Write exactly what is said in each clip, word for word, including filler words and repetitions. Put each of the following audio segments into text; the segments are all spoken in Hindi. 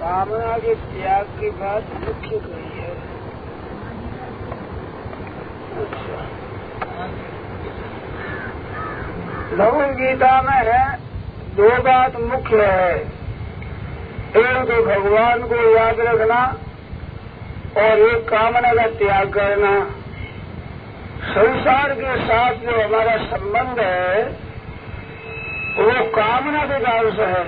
कामना के त्याग की बात मुख्य कही है। अच्छा, भगवद गीता में दो बात मुख्य है। एक तो भगवान को याद रखना और एक कामना का त्याग करना। संसार के साथ जो हमारा संबंध है वो कामना के कारण से है।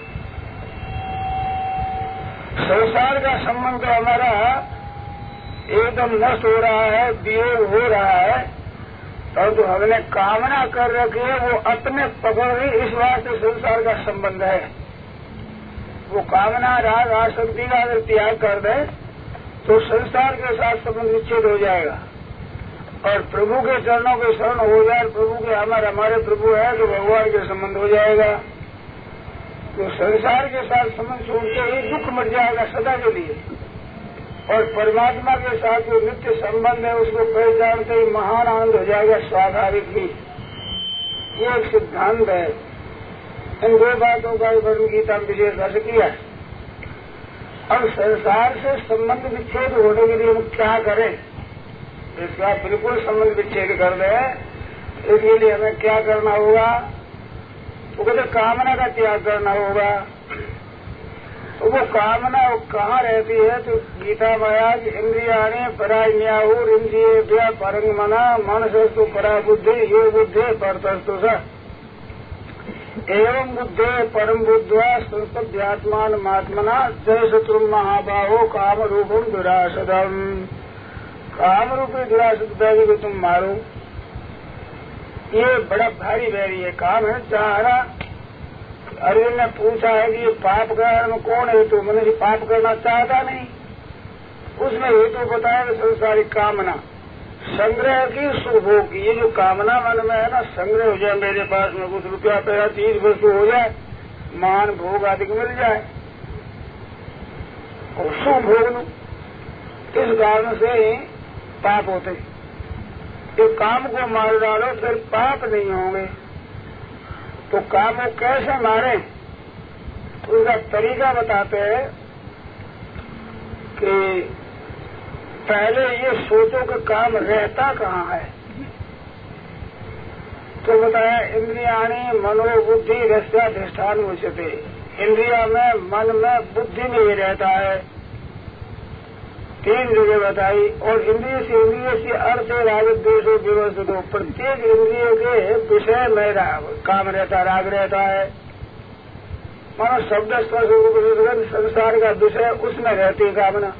संसार का संबंध तो हमारा एकदम नष्ट हो रहा है, वियोग हो रहा है, और तो हमने कामना कर रखी है वो अपने पकड़ रही, इस वास्ते संसार का संबंध है। वो कामना राग आसक्ति का अगर त्याग कर दे तो संसार के साथ संबंध विच्छेद हो जाएगा और प्रभु के चरणों के शरण हो जाए। प्रभु के हमारे हमारे प्रभु है तो भगवान के संबंध हो जाएगा। तो संसार के साथ संबंध छोड़ते ही दुख मिट जाएगा सदा के लिए, और परमात्मा के साथ जो नित्य संबंध है उसको पहचानते ही महान आनंद हो जाएगा स्वाभाविक ही। ये एक सिद्धांत है। इन दो बातों का वर्णन गीता में विशेष अर्थ किया। अब संसार से संबंध विच्छेद होने के लिए हम क्या करें? इसका बिल्कुल संबंध विच्छेद कर दे, इसके लिए हमें क्या करना होगा? तो कहते कामना का त्याग करना होगा। तो वो कामना वो कहाँ रहती है? तो गीता माया की इंद्रियाणी पराय्याहुर इंद्रिय परंग मना मनसस्तु परा बुद्धि ये बुद्धि परतस्तु स एवं बुद्धे परम बुद्धवा संस्तभ्यात्मान महात्मना जय शत्रु महाबाहो काम रूपम दुरासदम। काम रूपी दुरासद बैरी को तुम मारो, ये बड़ा भारी बैरी है। काम है चाहना। अर्जुन ने पूछा है कि ये पाप करने में कौन है? तो मनुष्य पाप करना चाहता नहीं। उसमें हेतु तो बताया कि संसारिक कामना संग्रह की सुख भोग की। ये जो कामना मन में है ना, संग्रह हो जाए, मेरे पास में कुछ रुपया पैसा चीज वस्तु हो जाए, मान भोग आदि मिल जाए और सुख भोग लू, इस कारण से ही पाप होते। तो काम को मार डालो फिर पाप नहीं होंगे। तो काम को कैसे मारे? तो उसका तरीका बताते हैं कि पहले ये सोचो कि काम रहता कहाँ है। तो बताया इंद्रियाणी मनोबुद्धि रस्याधिष्ठान उच्यते। इंद्रिया में, मन में, बुद्धि में ही रहता है। तीन जगह बताई। और इंद्रिय से इंद्रिय से अर्थ राग द्वेष व्यवस्थित हो। प्रत्येक इंद्रिय के विषय में काम रहता, राग रहता है। मानो शब्द स्पर्श संसार का विषय उसमें रहती है कामना।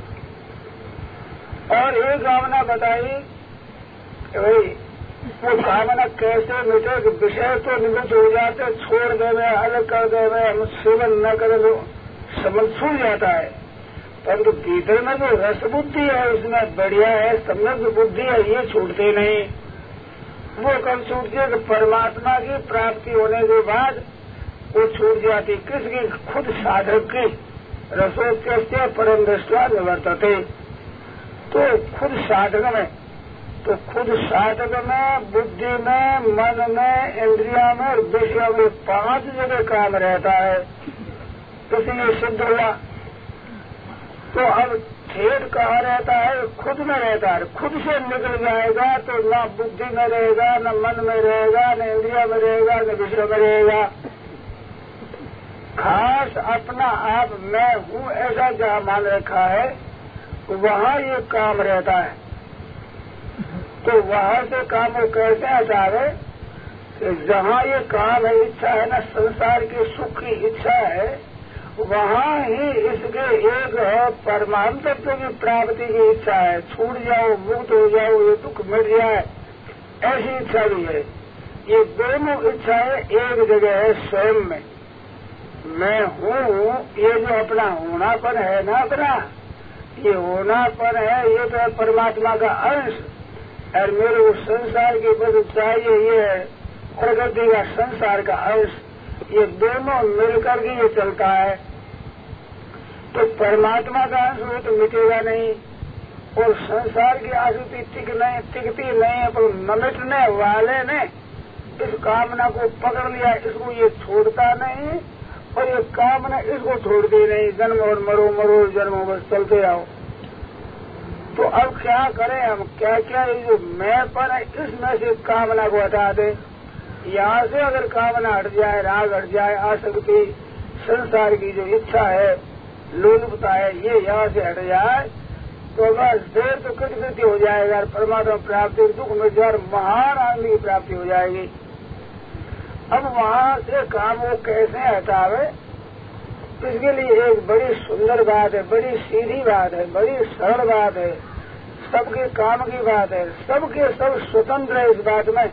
और एक कामना बताई कि भाई वो कामना कैसे मिटे कि विषय तो निवृत्त हो जाते, छोड़ देवे, अलग कर देवे, हम सेवन न करें तो संबंध छूट जाता है। परंतु भीतर में जो रस बुद्धि है उसमें बढ़िया है, समृद्ध बुद्धि है, ये छूटते नहीं। वो कब छूटती है कि परमात्मा की प्राप्ति होने के बाद वो छूट जाती। किसकी? खुद साधक की। रसोत्कृष्ट परम दृष्टवा निवर्तते। तो खुद साधक में, तो खुद साधक में, बुद्धि में, मन में, इंद्रिया में और विषय में पांच जगह काम रहता है। इसलिए सिद्ध हुआ। तो अब खेद कहाँ रहता है? खुद में रहता है। खुद से निकल जाएगा तो न बुद्धि में रहेगा, न मन में रहेगा, न इंद्रिया में रहेगा, न विषय में रहेगा। खास अपना आप मैं हूँ ऐसा जहाँ मान रखा है वहाँ ये काम रहता है। तो वहाँ से काम वो कैसे हटावे कि जहाँ ये काम है, इच्छा है ना, संसार के सुख की इच्छा है, वहाँ ही इसके एक है परमात्म तत्व की प्राप्ति की इच्छा है। छूट जाओ, मुक्त हो जाओ, ये दुख मिट जाए, ऐसी इच्छा भी है। ये दोनों इच्छाएं एक जगह है स्वयं में। मैं हूँ, ये जो अपना होनापन है ना, अपना ये होनापन है, ये तो है परमात्मा का अंश। और मेरे उस संसार की बस चाहिए, ये है प्रकृति का संसार का अंश। ये दोनों मिलकर के ये चलता है। तो परमात्मा का अंश हो तो मिटेगा नहीं, और संसार की आसक्ति टिक नहीं टिकती नहीं है। पर न मिटने वाले ने इस कामना को पकड़ लिया, इसको ये छोड़ता नहीं और ये कामना इसको छोड़ती नहीं, जन्म और मरो मरो जन्मो बस चलते आओ। तो अब क्या करें हम, क्या क्या ये जो मैं पर है इसमें से कामना को हटा दें। यहाँ से अगर कामना हट जाए, राग हट जाए, आसक्ति संसार की जो इच्छा है, लोलुपता है, ये यहाँ से हट जाए तो बस देर तो कृतकृति हो जाएगा, परमात्मा प्राप्ति, दुख में जार महान आनंद की प्राप्ति हो जाएगी। अब वहाँ से काम वो कैसे हटावे, इसके लिए एक बड़ी सुंदर बात है, बड़ी सीधी बात है, बड़ी सरल बात है, सबके काम की बात है। सबके सब स्वतंत्र है इस बात में,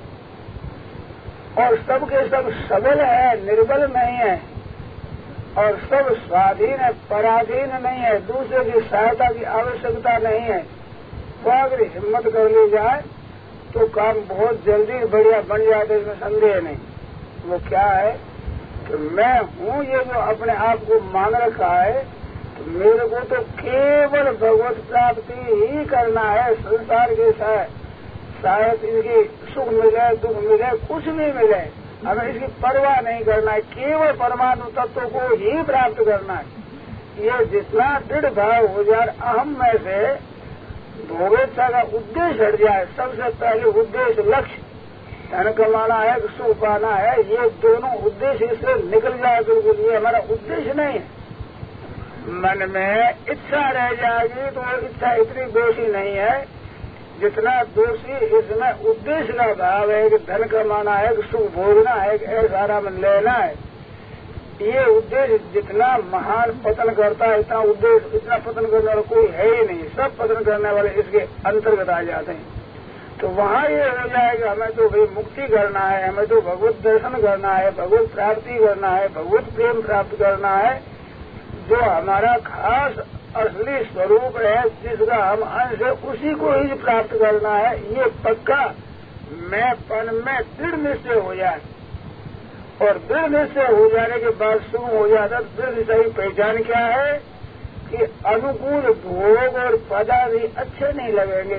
और सबके सब सबल है, निर्बल नहीं है, और सब स्वाधीन है, पराधीन नहीं है, दूसरे की सहायता की आवश्यकता नहीं है। वो अगर हिम्मत कर ली जाए तो काम बहुत जल्दी बढ़िया बन जाता है, इसमें संदेह नहीं। वो क्या है कि मैं हूँ, ये जो अपने आप को मान रखा है, तो मेरे को तो केवल भगवत प्राप्ति ही करना है। संसार के शायद इसकी सुख मिले, दुख मिले, कुछ भी मिले, हमें इसकी परवाह नहीं करना है, केवल परमात्मा तत्व को ही प्राप्त करना है। ये जितना दृढ़ भाव हो जाए, अहम में से भोगेच्छा का उद्देश्य हट जाए। सबसे पहले उद्देश्य लक्ष्य धन कमाना है, सुख पाना है, ये दोनों उद्देश्य इससे निकल जाए बिल्कुल, ये हमारा उद्देश्य नहीं है। मन में इच्छा रह जाएगी तो वो इच्छा इतनी दोषी नहीं है जितना दोषी इसमें उद्देश्य का भाव है कि धन कमाना है, कि सुख भोगना है, कि ऐसा आराम लेना है। ये उद्देश्य जितना महान पतन करता है, इतना उद्देश्य इतना पतन करने वाला कोई है ही नहीं। सब पतन करने वाले इसके अंतर्गत आ जाते हैं। तो वहाँ ये हो जाएगा, हमें तो भाई मुक्ति करना है, हमें तो भगवत दर्शन करना है, भगवत प्राप्ति करना है, भगवत प्रेम प्राप्त करना है, जो हमारा खास असली स्वरूप है, जिसका हम अंश है, उसी को ही प्राप्त करना है। ये पक्का मैं पन में दृढ़ निश्चय हो जाए, और दृढ़ निश्चय हो जाने के बाद शुरू हो जाता। दृढ़ निश्चय की पहचान क्या है कि अनुकूल भोग और पदार्थ अच्छे नहीं लगेंगे,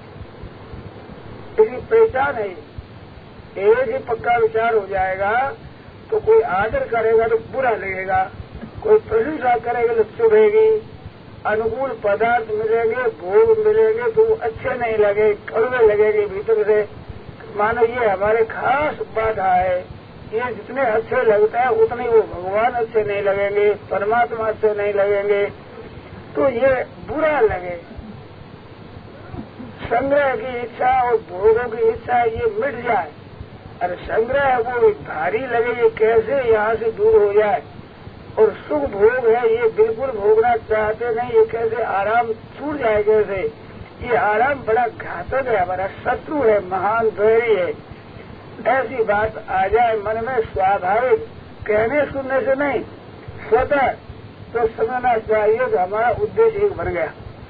इसकी पहचान है। एक ही पक्का विचार हो जाएगा तो कोई आदर करेगा तो बुरा लगेगा, कोई प्रशंसा करेगा तो चुभेगी, अनुकूल पदार्थ मिलेंगे, भोग मिलेंगे तो अच्छे नहीं लगे, कड़वे लगेंगे भीतर से। मानो ये हमारे खास बाधा है, ये जितने अच्छे लगते हैं उतने वो भगवान अच्छे नहीं लगेंगे, परमात्मा अच्छे नहीं लगेंगे, तो ये बुरा लगे। संग्रह की इच्छा और भोगों की इच्छा ये मिट जाए, और संग्रह वो भारी लगे, ये कैसे यहाँ से दूर हो जाए। और सुख भोग है, ये बिल्कुल भोगना चाहते नहीं, ये कैसे आराम छूट जाए। कैसे ये आराम बड़ा घातक है, हमारा शत्रु है, महान बैरी है। ऐसी बात आ जाए मन में, स्वाभाविक, कहने सुनने से नहीं, स्वतः तो समझना चाहिए कि हमारा उद्देश्य एक बन गया।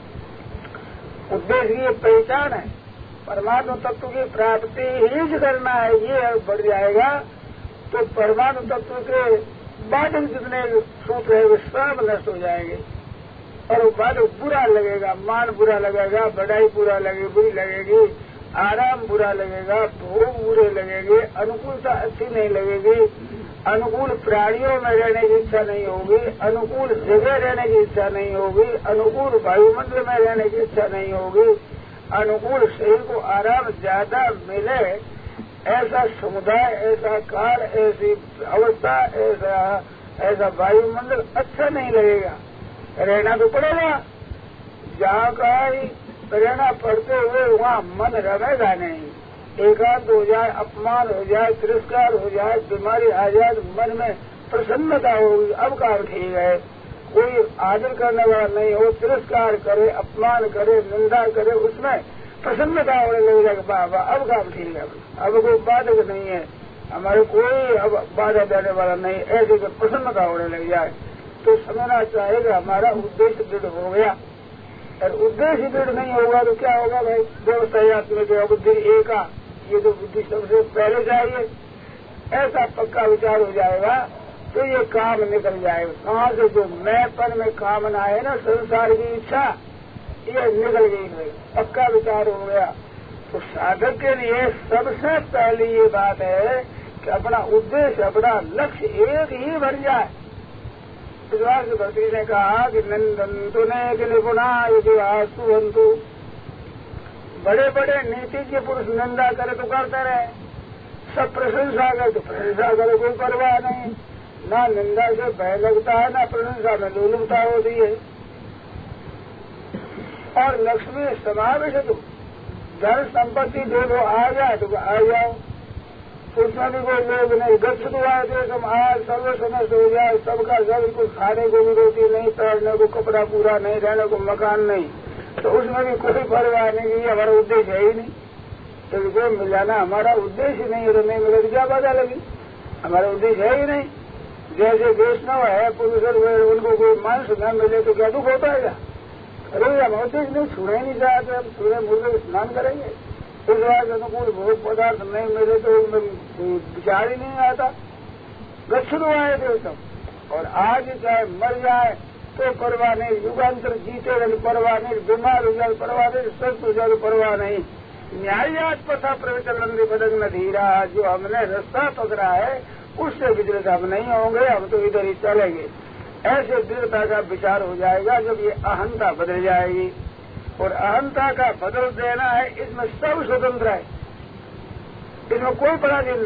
उद्देश्य की पहचान है, परमात्मा तत्व की प्राप्ति ही करना है, ये बढ़ जाएगा तो परमात्मा तत्व के बाधक जितने सूत्र है वे सब नष्ट हो जाएंगे। और वो बाधक बुरा लगेगा, मान बुरा लगेगा, बढ़ाई बुरा लगेगी, बुरी लगेगी, आराम बुरा लगेगा, भोग बुरे लगेंगे, अनुकूलता अच्छी नहीं लगेगी, अनुकूल प्राणियों में रहने की इच्छा नहीं होगी, अनुकूल जगह रहने की इच्छा नहीं होगी, अनुकूल वायुमंडल में रहने की इच्छा नहीं होगी, अनुकूल शरीर को आराम ज्यादा मिले, ऐसा समुदाय, ऐसा काल, ऐसी अवस्था, ऐसा ऐसा वायुमंडल अच्छा नहीं लगेगा। रहना तो पड़ेगा, जहाँ का ही रहना पड़ते हुए वहाँ मन रहेगा नहीं। एकांत हो जाए, अपमान हो जाए, तिरस्कार हो जाए, बीमारी आ जाए, मन में प्रसन्नता होगी। अब काम ठीक है, कोई आदर करने वाला नहीं हो, तिरस्कार करे, अपमान करे, निंदा करे, उसमें प्रसन्नता होने लग जाएगा, बाबा अब काम ठीक है, अब कोई बाधक नहीं है, हमारे कोई अब बाधा देने वाला नहीं, ऐसे तो प्रसन्नता होने लग जाए। तो समझना चाहिएगा हमारा उद्देश्य दृढ़ हो गया। और उद्देश्य दृढ़ नहीं होगा तो क्या होगा भाई, व्यवस्थात्मक बुद्धि एका, ये तो बुद्धि सबसे पहले चाहिए। ऐसा पक्का विचार हो जाएगा तो ये काम निकल जाएगा। कहाँ से जो मैंपन में कामना है ना, संसार की इच्छा, ये निकल गई भाई, पक्का विचार हो गया। तो साधक के लिए सबसे पहली ये बात है कि अपना उद्देश्य अपना लक्ष्य एक ही बन जाए। इस बात से भक्ति ने कहा कि नंदंतु ने कि निपुणा यदि आसुवंतु, बड़े बड़े नीतिज्ञ पुरुष निंदा करे तो करते रहे, सब प्रशंसा करे तो प्रशंसा करे, कोई परवाह नहीं, ना निंदा से भय लगता है ना प्रशंसा में लोलुपता होती है। और लक्ष्मी समावेश तो धन संपत्ति दोनों आ जाए तो आ जाओ, उसमें भी कोई लोग नहीं, गच्छ तो आए थे सब आज सर्व समस्त हो जाए, सबका सब कुछ खाने को भी रोटी नहीं, पहनने को कपड़ा पूरा नहीं, रहने को मकान नहीं, तो उसमें भी कोई परवाह नहीं कि हमारा उद्देश्य है ही नहीं। तो जो मिल जाना हमारा उद्देश्य नहीं है तो नहीं मिले तो क्या पता लगी, हमारा उद्देश्य है ही नहीं। जैसे वैष्णव है पुरुष, उनको कोई मांस न मिले तो क्या दुख होता है क्या? अरे हम उद्देश्य नहीं, छूने नहीं चाहते, हम सूर्य मुर्गे स्नान करेंगे, इस बात अनुकूल भोग पदार्थ नहीं मिले तो विचार ही नहीं आता, गच्छुरु आए थे सब। और आज चाहे मर जाए तो परवाह नहीं, युगांतर जीते रहे परवाह नहीं, बीमार हो जाए परवाह नहीं, स्वस्थ हो जाए परवाह नहीं। न्यायात पथा प्रवचन बदक न धीरा, जो हमने रास्ता पकड़ा है उससे विचलित हम नहीं होंगे, हम तो इधर ही चलेंगे। ऐसे दृढ़ता का विचार हो जाएगा जब ये अहंता बदल जाएगी। और अहंता का बदल देना है, इसमें सब स्वतंत्र है, इसमें कोई पराधीन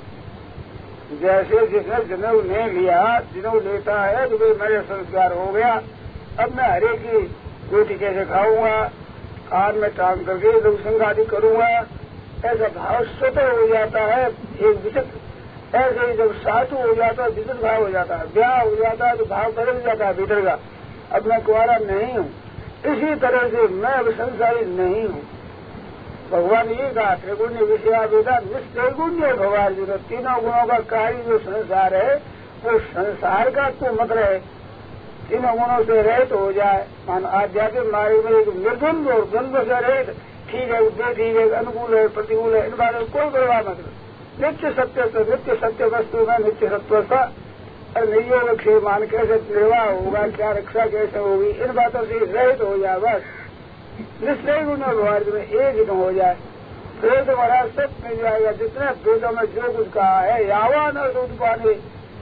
नहीं। जैसे जिसने जनेऊ नहीं लिया, जनेऊ लेता है तो भाई मेरे संस्कार हो गया, अब मैं हरे की रोटी कैसे खाऊंगा, कान में टांग करके लोग संग आदि करूंगा, ऐसा भाव स्वतः हो जाता है एक विचित्र। ऐसे ही जब साधु हो जाता है विचित्र भाव हो जाता है, ब्याह हो जाता है तो भाव बदल जाता है भीतर का, अब मैं कुंवारा नहीं हूँ। इसी तरह से मैं अब संसारी नहीं हूँ। भगवान ये कहा त्रिगुण्य विषयावेदा निस्त्रिगुण्य भगवान जी, तीनों गुणों का कार्य जो संसार है वो संसार का तो मत रहे, तीनों गुणों से रहित हो जाए। मान आध्यात्मिक मार्ग में एक निर्द्वंद और द्वंद्व से रहित, ठीक है उद्देश्य ठीक है, अनुकूल है प्रतिकूल है, इन बारे में कोई परवाह मत। नित्य सत्य से नित्य सत्य वस्तु में नित्य सत्व सा नियोग क्षेमान कैसे निर्वाह होगा, क्या रक्षा कैसे होगी, इन बातों से रहित हो जाए, बस निश्चय गुण व्यवहार में एक ही हो जाए, फिर तो बड़ा सब मिल जाएगा। जितने वेदों में जो कुछ कहा है, यावान और दूध पानी,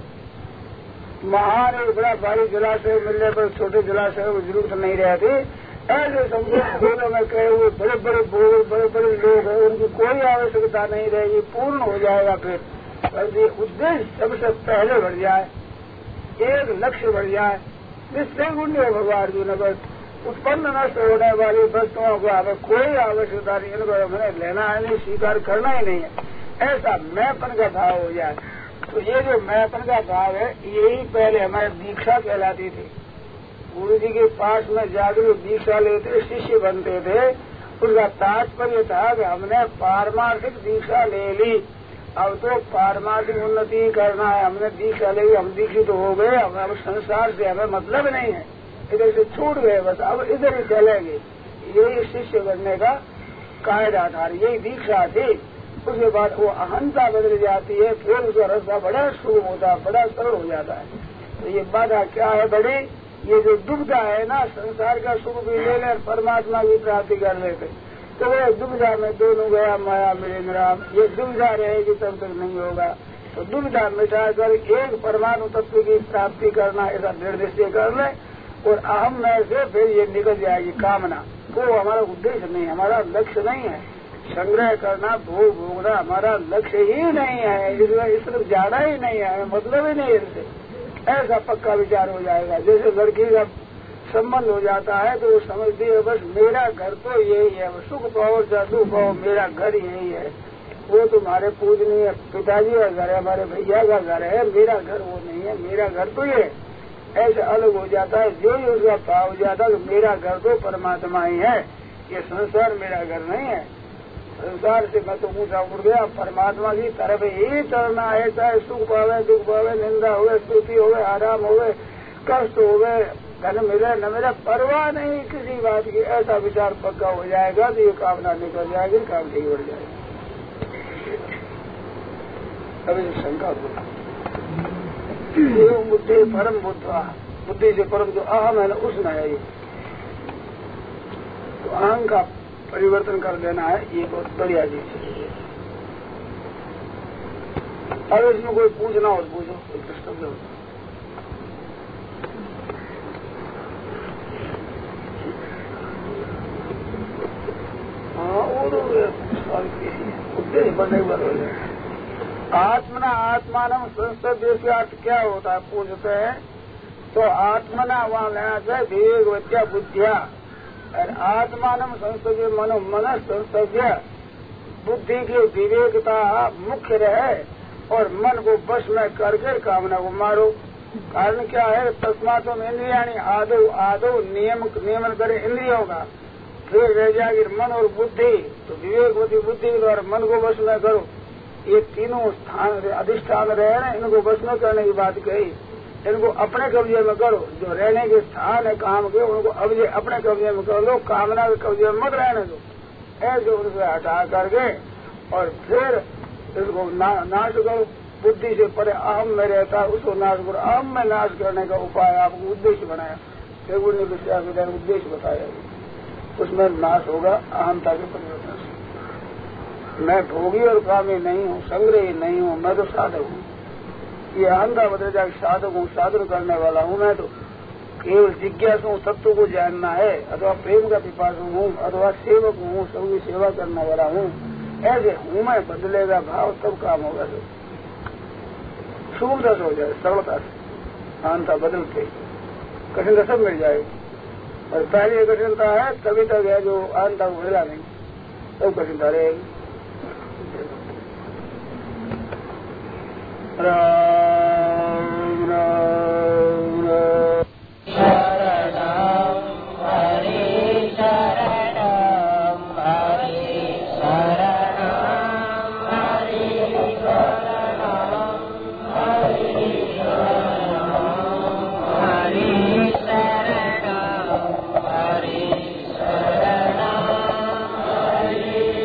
महान एक बड़ा भारी जलाशय मिलने पर छोटे जलाशय को जरूरत नहीं रहती, ऐसे संपूर्ण वेदों में कहे हुए बड़े बड़े भोग बड़े बड़े लोग हैं, उनकी कोई आवश्यकता नहीं रहेगी, पूर्ण हो जाएगा। फिर ये उद्देश्य सबसे पहले बढ़ जाए, एक लक्ष्य बढ़ जाए, निश्चय गुण भगवान अर्जुन, बस उत्पन्न नष्ट होने वाली वस्तुओं को हमें कोई आवश्यकता नहीं, इनको हमें लेना है नहीं, स्वीकार करना ही नहीं है, ऐसा मैंपन का भाव हो जाए। तो ये जो मैंपन का भाव है यही पहले हमारी दीक्षा कहलाती थी। गुरु जी के पास में जाकर दीक्षा लेते शिष्य बनते थे, उसका तात्पर्य था कि हमने पारमार्थिक दीक्षा ले ली, अब तो पारमार्थिक उन्नति करना है, हमने दीक्षा ले ली, हम दीक्षित तो हो गए, अब अब संसार से हमें मतलब नहीं है, इधर से छूट गए, बस अब इधर ही चलेंगे। यही शिष्य बनने का कायदा था, यही दीक्षा थी। उसके बाद वो अहंता बदल जाती है, फिर उसका रास्ता बड़ा सुगम होता है, बड़ा सरल हो जाता है। तो ये बाधा क्या है बड़ी, ये जो दुविधा है ना, संसार का सुख भी ले ले परमात्मा की प्राप्ति कर लेते, तो वह दुविधा में दोनों गया माया मिलेंगे राम, ये दुविधा रहेगी तब तक नहीं होगा। तो दुविधा मिटा कर एक परमाणु तत्व की प्राप्ति करना, ऐसा दृढ़ निश्चय कर ले, और अहम में से फिर ये निकल जाएगी कामना। वो हमारा उद्देश्य नहीं, हमारा लक्ष्य नहीं है, संग्रह करना भोग भोगना हमारा लक्ष्य ही नहीं है, इसमें इस तरफ जाना ही नहीं है, मतलब ही नहीं है इससे, ऐसा पक्का विचार हो जाएगा। जैसे लड़की का संबंध हो जाता है तो वो समझती है बस मेरा घर तो यही है, सुख पाओ चाहे दुख पाओ मेरा घर यही है, वो तुम्हारे पूजनीय पिताजी का घर है, हमारे भैया का घर है, मेरा घर वो नहीं है, मेरा घर तो ये ऐसे अलग हो जाता है। जो ही उसका भाव हो जाता है तो मेरा घर तो परमात्मा ही है, ये संसार मेरा घर नहीं है, संसार से मैं तो ऊँचा उड़ गया, परमात्मा की तरफ ही चलना है, चाहे सुख पावे दुख पावे, निंदा हुए स्तुति हुए आराम हुए कष्ट हुए, धन मिले न मिले, परवाह नहीं किसी बात की, ऐसा विचार पक्का हो जाएगा तो ये कामना निकल जाएगी, काम नहीं बढ़ जाएगी। अभी शंका बोला बुद्धि परम बुद्धा, बुद्धि से परम जो अहम है ना उसमें है ये, तो अहम का परिवर्तन कर देना है, ये बहुत बढ़िया चीज है। अब इसमें कोई पूछना हो पूछो, कोई डिस्टर्ब हो। हाँ वो तो उद्देश्य बनने पर हो जाए। आत्मना आत्मानम संसदीय से अर्थ क्या होता है पूछते हैं, तो आत्मना वहाँ लेना चाहिए विवेक विद्या बुद्धिया, और आत्मानम संसदीय मनो मन संसदीय, बुद्धि की विवेकता मुख्य रहे और मन को वश में करके कामना को मारो। कारण क्या है, तस्मातुम इंद्रियाणि आदो आदो नियम नियमन करे इंद्रियों का, फिर रह जाएगी मन और बुद्धि, तो विवेक बुद्धि बुद्धि के द्वारा मन को वश में करो। ये तीनों स्थान अधिष्ठान रहे ना, इनको वश में करने की बात कही। इनको अपने कब्जे में करो, जो रहने के स्थान है काम के उनको अब्जे अपने कब्जे में कर लो, कामना के कब्जे में मत रहने दो। ऐसे उनसे हटा करके और फिर इसको ना, नाश करो। बुद्धि से परे अहम में रहता है उसको नाश करो। अहम में नाश करने का उपाय आपको उद्देश्य बनाया, फिर उद्देश्य बताया, उसमें नाश होगा अहमता के परिवर्तन से। मैं भोगी और कामी नहीं हूँ, संग्रही नहीं हूँ, मैं तो साधक हूँ। ये अहंता बदल जाकर साधक हूँ, साधन करने वाला हूँ। मैं तो केवल जिज्ञासु हूँ, तत्व को जानना है, अथवा प्रेम का पिपासु हूँ, अथवा सेवक हूँ, सबकी सेवा करने वाला हूँ। ऐसे हूँ मैं बदलेगा भाव, तब काम होगा। तो सुगमता से हो जाए, सरलता से अहंता बदलते कठिनता सब मिल जाएगी। और पहली ये कठिनता है तभी तक है जो अहंता को मिला नहीं, तब कठिनता रहेगी। राम राम राम शरणम हरि शरणम हरि शरणम हरि शरणम हरि शरणम हरि शरणम हरि शरणम हरि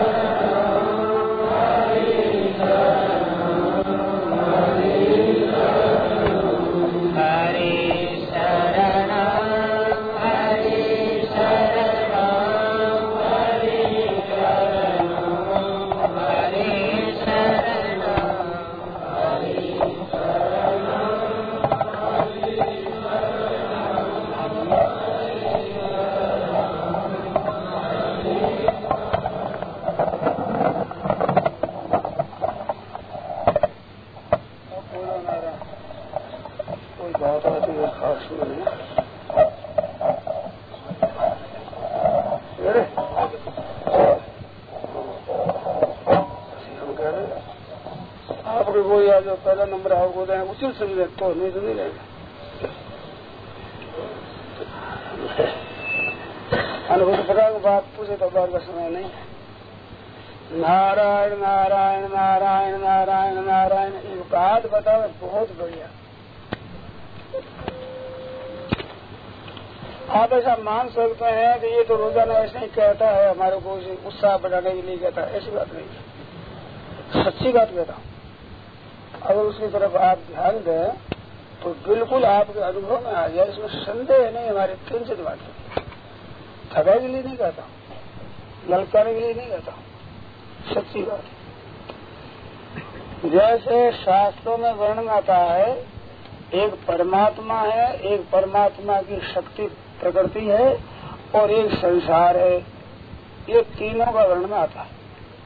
आपके को या जो पहला नंबर आपको दें उचित समझे तो नहीं तो नहीं रहेगा। अनुभूत प्रकार की बात पूछे तो बात का समय नहीं। नारायण नारायण नारायण नारायण नारायण एक बात बताओ, बहुत बढ़िया। आप ऐसा मान सकते हैं कि ये तो रोजाना ऐसे ही कहता है, हमारे को उत्साह बढ़ाने के लिए कहता है, ऐसी बात नहीं, सच्ची बात कहता हूँ। अगर उसकी तरफ आप ध्यान दें तो बिल्कुल आपके अनुभव में आ जाए, इसमें संदेह नहीं। हमारे किंचित बात थका के लिए नहीं कहता हूँ, ललकाने के लिए नहीं कहता हूँ, सच्ची बात। जैसे शास्त्रों में वर्णन आता है, एक परमात्मा है, एक परमात्मा की शक्ति प्रकृति है और एक संसार है, ये तीनों का वर्णन आता है।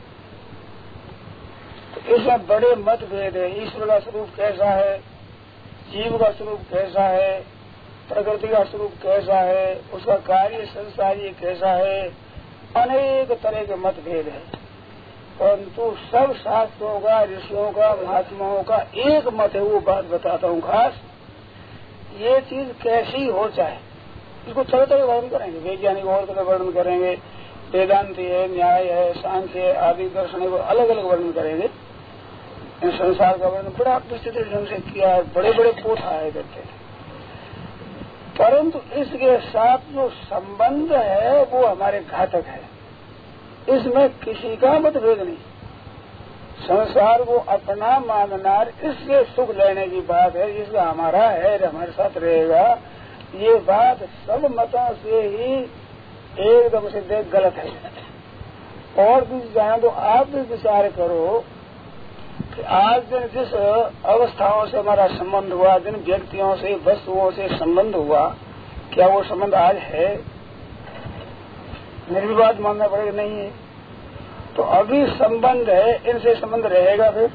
तो इसमें बड़े मतभेद है। ईश्वर का स्वरूप कैसा है, जीव का स्वरूप कैसा है, प्रकृति का स्वरूप कैसा है, उसका कार्य संसार ये कैसा है, अनेक तरह के मतभेद है। परंतु सब शास्त्रों का, ऋषियों का, महात्माओं का एक मत है, वो बात बताता हूँ खास। ये चीज कैसी हो चाहे, इसको तरह तरह वर्णन करेंगे, वैज्ञानिक और तरह वर्णन करेंगे, वेदांति है, न्याय है, सांख्य है, आदि दर्शन है, वो अलग अलग वर्णन करेंगे। इन संसार का वर्णन बड़ा विस्तृत ढंग से किया है, बड़े बड़े पोथा है करते हैं। परंतु इसके साथ जो संबंध है वो हमारे घातक है, इसमें किसी का मतभेद नहीं। संसार को अपना मानना, इससे सुख लेने की बात है, इसका हमारा है, हमारे साथ रहेगा, ये बात सब मतों से ही एकदम से देख गलत है। और भी जाने तो आप भी विचार करो कि आज दिन जिस अवस्थाओं से हमारा संबंध हुआ, जिन व्यक्तियों से, वस्तुओं से संबंध हुआ, क्या वो संबंध आज है? निर्विवाद मानना पड़ेगा, नहीं है। तो अभी संबंध है, इनसे संबंध रहेगा फिर?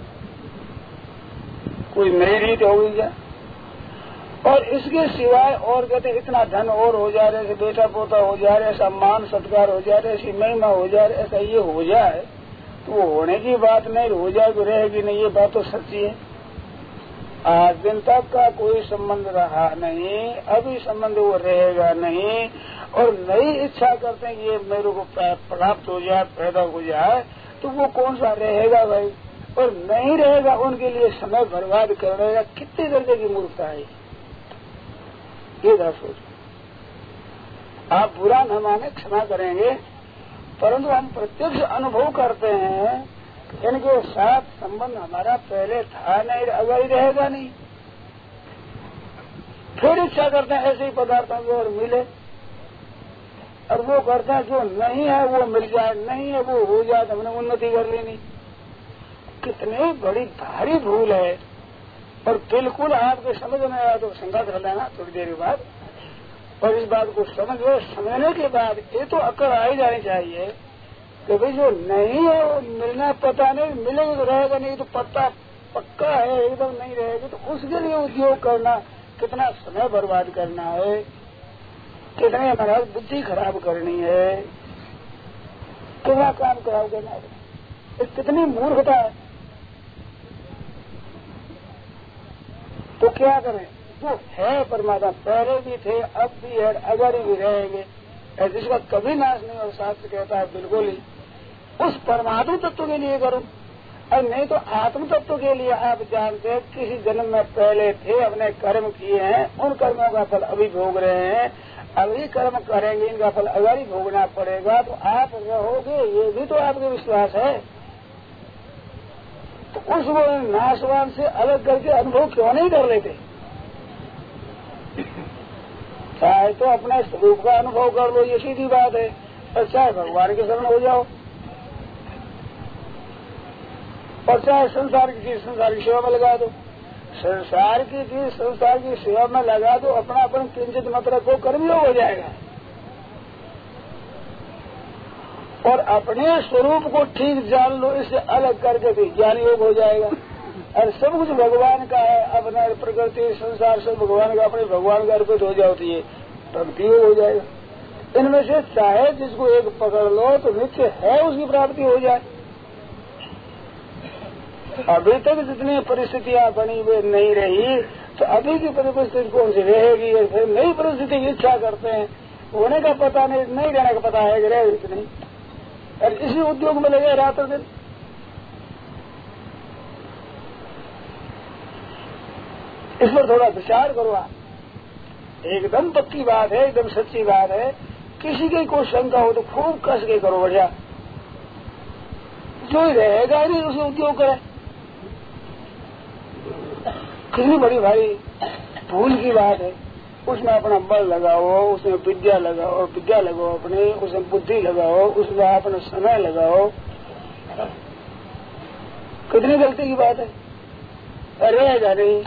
कोई नई रीत होगी क्या? और इसके सिवाय और कहते इतना धन और हो जा रहे, ऐसे बेटा पोता हो जा रहे, ऐसा मान सत्कार हो जा रहे, ऐसी महिमा हो जा रहे, ऐसा ये हो जाए तो वो होने की बात नहीं, हो जाए तो रहेगी नहीं, ये बात तो सच्ची है। आज दिन तक का कोई संबंध रहा नहीं, अभी संबंध वो रहेगा नहीं, और नई इच्छा करते हैं ये मेरे को प्राप्त हो जाए, पैदा हो जाए, तो वो कौन सा रहेगा भाई? और नहीं रहेगा, उनके लिए समय बर्बाद कर रहेगा। कितनी दर्जे की मूर्खता है ये दर्शो। आप बुरा न माने, क्षमा करेंगे, परंतु हम प्रत्यक्ष अनुभव करते हैं इनके साथ संबंध हमारा पहले था नहीं, अगर ही रहेगा नहीं। फिर इच्छा करते हैं ऐसे ही पदार्थों की और मिले, और वो करते हैं जो नहीं है वो मिल जाए, नहीं है वो हो जाए, हमने उन्नति कर लेनी। कितनी बड़ी भारी भूल है। और बिल्कुल आपके समझ में आया तो शंका कर लेना थोड़ी देर बाद, और इस बात को समझ समझने के बाद ये तो अक्ल आ ही जानी चाहिए कि भाई जो नहीं है वो मिलना, पता नहीं मिलेगा तो रहेगा, नहीं तो पत्ता पक्का है एकदम नहीं रहेगा, तो उसके लिए उद्योग करना, कितना समय बर्बाद करना है, कितनी हमारा बुद्धि खराब करनी है, कितना काम खराब करना है, कितनी मूर्खता है। तो क्या करें? जो है परमात्मा, पहले भी थे, अब भी है, अगर भी रहेंगे, जिसका कभी नाश नहीं। और शास्त्र कहता है बिल्कुल ही उस परमात्मा तत्व के लिए करो, और नहीं तो आत्म तत्व के लिए आप जानते हैं किसी जन्म में पहले थे, अपने कर्म किए हैं, उन कर्मों का फल अभी भोग रहे हैं, अभी कर्म करेंगे, इनका फल अगर ही भोगना पड़ेगा, तो आप रहोगे, ये भी तो आपके विश्वास है। तो उस वो नाशवान से अलग करके अनुभव क्यों नहीं कर लेते? चाहे तो अपने स्वरूप का अनुभव कर लो, ये सीधी बात है, और चाहे भगवान के शरण हो जाओ, और चाहे संसार की चीज संसार की सेवा में लगा दो। संसार की चीज संसार की सेवा में लगा दो, अपना अपन किंचित मत रखो, कर्मयोग हो जाएगा। और अपने स्वरूप को ठीक जान लो, इससे अलग करके भी ज्ञान योग हो जाएगा। और सब कुछ भगवान का है, अपना प्रकृति संसार सब भगवान का, अपने भगवान का अर्पित हो जाती है, भक्ति योग हो जाएगा। इनमें से चाहे जिसको एक पकड़ लो तो निश्चय है उसकी प्राप्ति हो जाए। अभी तक जितनी परिस्थितियां बनी हुई नहीं रही, तो अभी की परिस्थिति कौन सी रहेगी? फिर नई परिस्थिति की इच्छा करते हैं, होने का पता नहीं, नहीं रहने का पता है कि रहे कि नहीं, और इसी उद्योग में लगे रात दिन। इस पर थोड़ा विचार करो आप। एकदम पक्की बात है, एकदम सच्ची बात है। किसी की कोई शंका हो तो खूब कस के करो, बढ़िया जो ही रहेगा नहीं उसे उद्योग करे। कितनी बड़ी भाई भूल की बात है। उसमें अपना बल लगाओ, उसमें विद्या लगाओ, विद्या लगाओ अपने, उसमें बुद्धि लगाओ, उसमें अपना समय लगाओ। कितनी गलती की बात है। रहेगा नहीं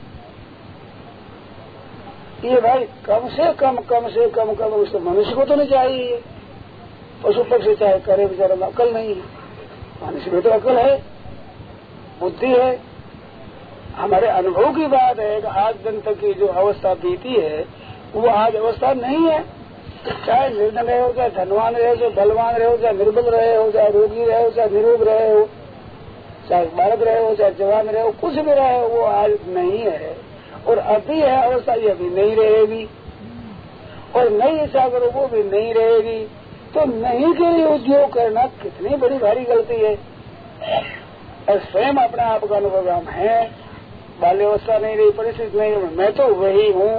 ये भाई, कम से कम कम से कम कम उसको मनुष्य को तो नहीं चाहिए। पशु पक्षी चाहे करे बेचारा, अकल नहीं है। मनुष्य में तो अकल है, बुद्धि है। हमारे अनुभव की बात है कि आज दिन तक की जो अवस्था बीती है वो आज अवस्था नहीं है। चाहे निर्धन रहे हो, चाहे धनवान रहे हो, चाहे बलवान रहे हो, चाहे निर्बल रहे हो, चाहे रोगी रहे हो, चाहे निरोग रहे हो, चाहे बालक रहे हो, चाहे जवान रहे हो, कुछ भी रहे हो, वो आज नहीं है। और अभी है अवस्था, ये अभी नहीं रहेगी। और नई इच्छा करो वो भी नहीं रहेगी। तो नहीं के लिए उद्योग करना कितनी बड़ी भारी गलती है। और स्वयं अपने आप का अनुभव हम है, बाल्यावस्था नहीं रही, परिस्थिति नहीं रही, मैं तो वही हूँ।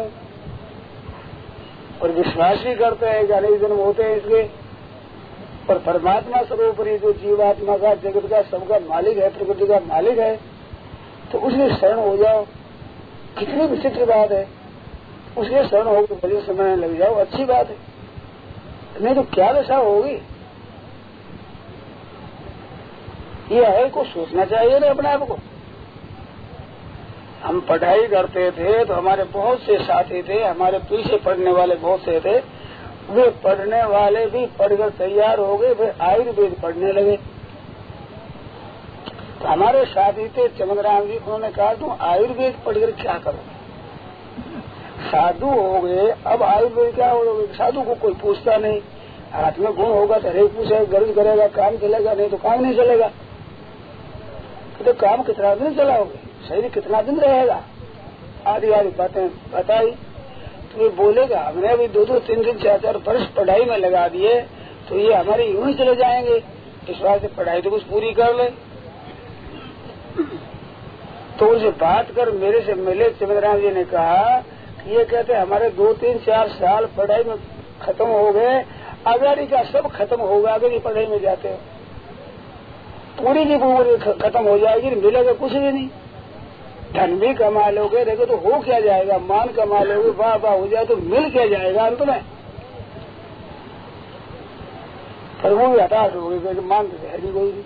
और विश्वास भी करते हैं कि अनेक जन्म होते हैं इसके। पर परमात्मा स्वरूप जो जीवात्मा का, जगत का, सबका मालिक है, प्रकृति का मालिक है, तो उसके शरण हो जाओ। कितनी विचित्र बात है। उसके शरण हो तो बड़े समय लग जाओ, अच्छी बात है। नहीं तो क्या दशा होगी। ये है को सोचना चाहिए ना अपने आप को। हम पढ़ाई करते थे तो हमारे बहुत से साथी थे, हमारे पीछे पढ़ने वाले बहुत से थे, वे पढ़ने वाले भी पढ़कर तैयार हो गए, वे आयुर्वेद पढ़ने लगे। तो हमारे साथी थे चमनराम जी, उन्होंने कहा तुम आयुर्वेद पढ़कर क्या करोगे, साधु हो गए, अब आयुर्वेद क्या होगे। साधु को कोई पूछता नहीं, हाथ में गुण होगा तो हरेक पूछेगा, गर्ज करेगा, काम चलेगा, नहीं तो काम नहीं चलेगा। तो काम कितना दिन चलाओगे, शरीर कितना दिन रहेगा, आदि आदि बातें बताई। तो ये बोलेगा हमने अभी दो दो तीन दिन चार चार वर्ष पढ़ाई में लगा दिए, तो ये हमारे यूं ही चले जाएंगे, इस बात से पढ़ाई तो कुछ पूरी कर ले। तो उनसे बात कर मेरे से मिले चमनराम जी ने कहा कि ये कहते हमारे दो तीन चार साल पढ़ाई में खत्म हो गए, अगाड़ी का सब खत्म होगा, अगर ये पढ़ाई में जाते हो पूरी की पूरी खत्म हो जाएगी, मिलेगा कुछ भी नहीं। धन भी कमा लोगे, देखो तो हो क्या जाएगा, मान कमा लोगे, वाह वाह हो जाए तो मिल क्या जाएगा अंत में। पर वो भी हताश हो गए, मान तो है नहीं कोई भी।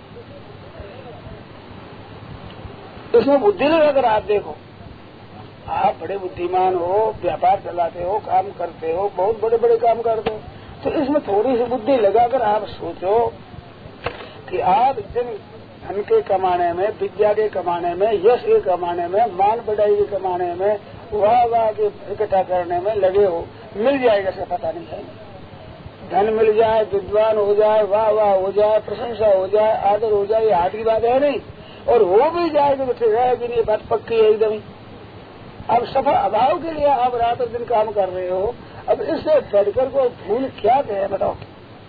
इसमें बुद्धि लगाकर आप देखो, आप बड़े बुद्धिमान हो, व्यापार चलाते हो, काम करते हो, बहुत बड़े बड़े काम करते हो, तो इसमें थोड़ी सी बुद्धि लगाकर आप सोचो कि आप जिन धन के कमाने में, विद्या के कमाने में, यश के कमाने में, मान बढ़ाई के कमाने में, वाह वाह के इकट्ठा करने में लगे हो, मिल जाएगा इसका पता नहीं है। धन मिल जाए, विद्वान हो जाए, वाह वाह हो जाए, प्रशंसा हो जाए, आदर हो जाए, ये हाथ की बात है नहीं। और हो भी जाए तो फिर रहेगी नहीं, बात पक्की है एकदम ही। अब सफल अभाव के लिए आप रात और दिन काम कर रहे हो, अब इससे बढ़कर को भूल क्या है बताओ।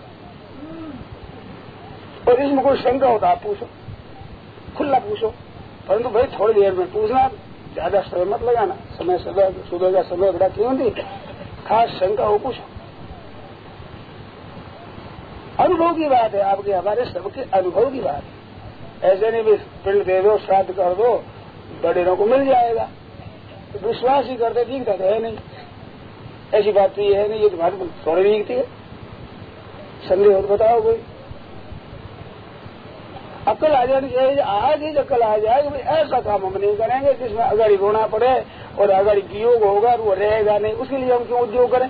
और इसमें कोई शंका होता आप पूछो, खुला पूछो, परंतु भाई थोड़ी देर में पूछना, ज्यादा समय मत लगाना। समय सुबह सुबह का समय बड़ा क्यों खास शंका हो पूछो। अनुभव की बात है, आपके हमारे सबके अनुभव की बात है। ऐसे नहीं भी पिंड दे दो, श्राद्ध कर दो, बड़ेरों को मिल जाएगा, तो विश्वास ही करते दिखता तो है नहीं। ऐसी बात तो ये है नहीं, ये तुम्हारी थोड़ी दिखती है। संदेह हो तो बताओ कोई। अक्ल आ जानी चाहिए, आज ही अक्ल आ जाए कि ऐसा काम हम नहीं करेंगे जिसमें अगाड़ी रोना पड़े और अगाड़ी वियोग होगा और वो रहेगा नहीं, उसके लिए हम क्यों उद्योग करें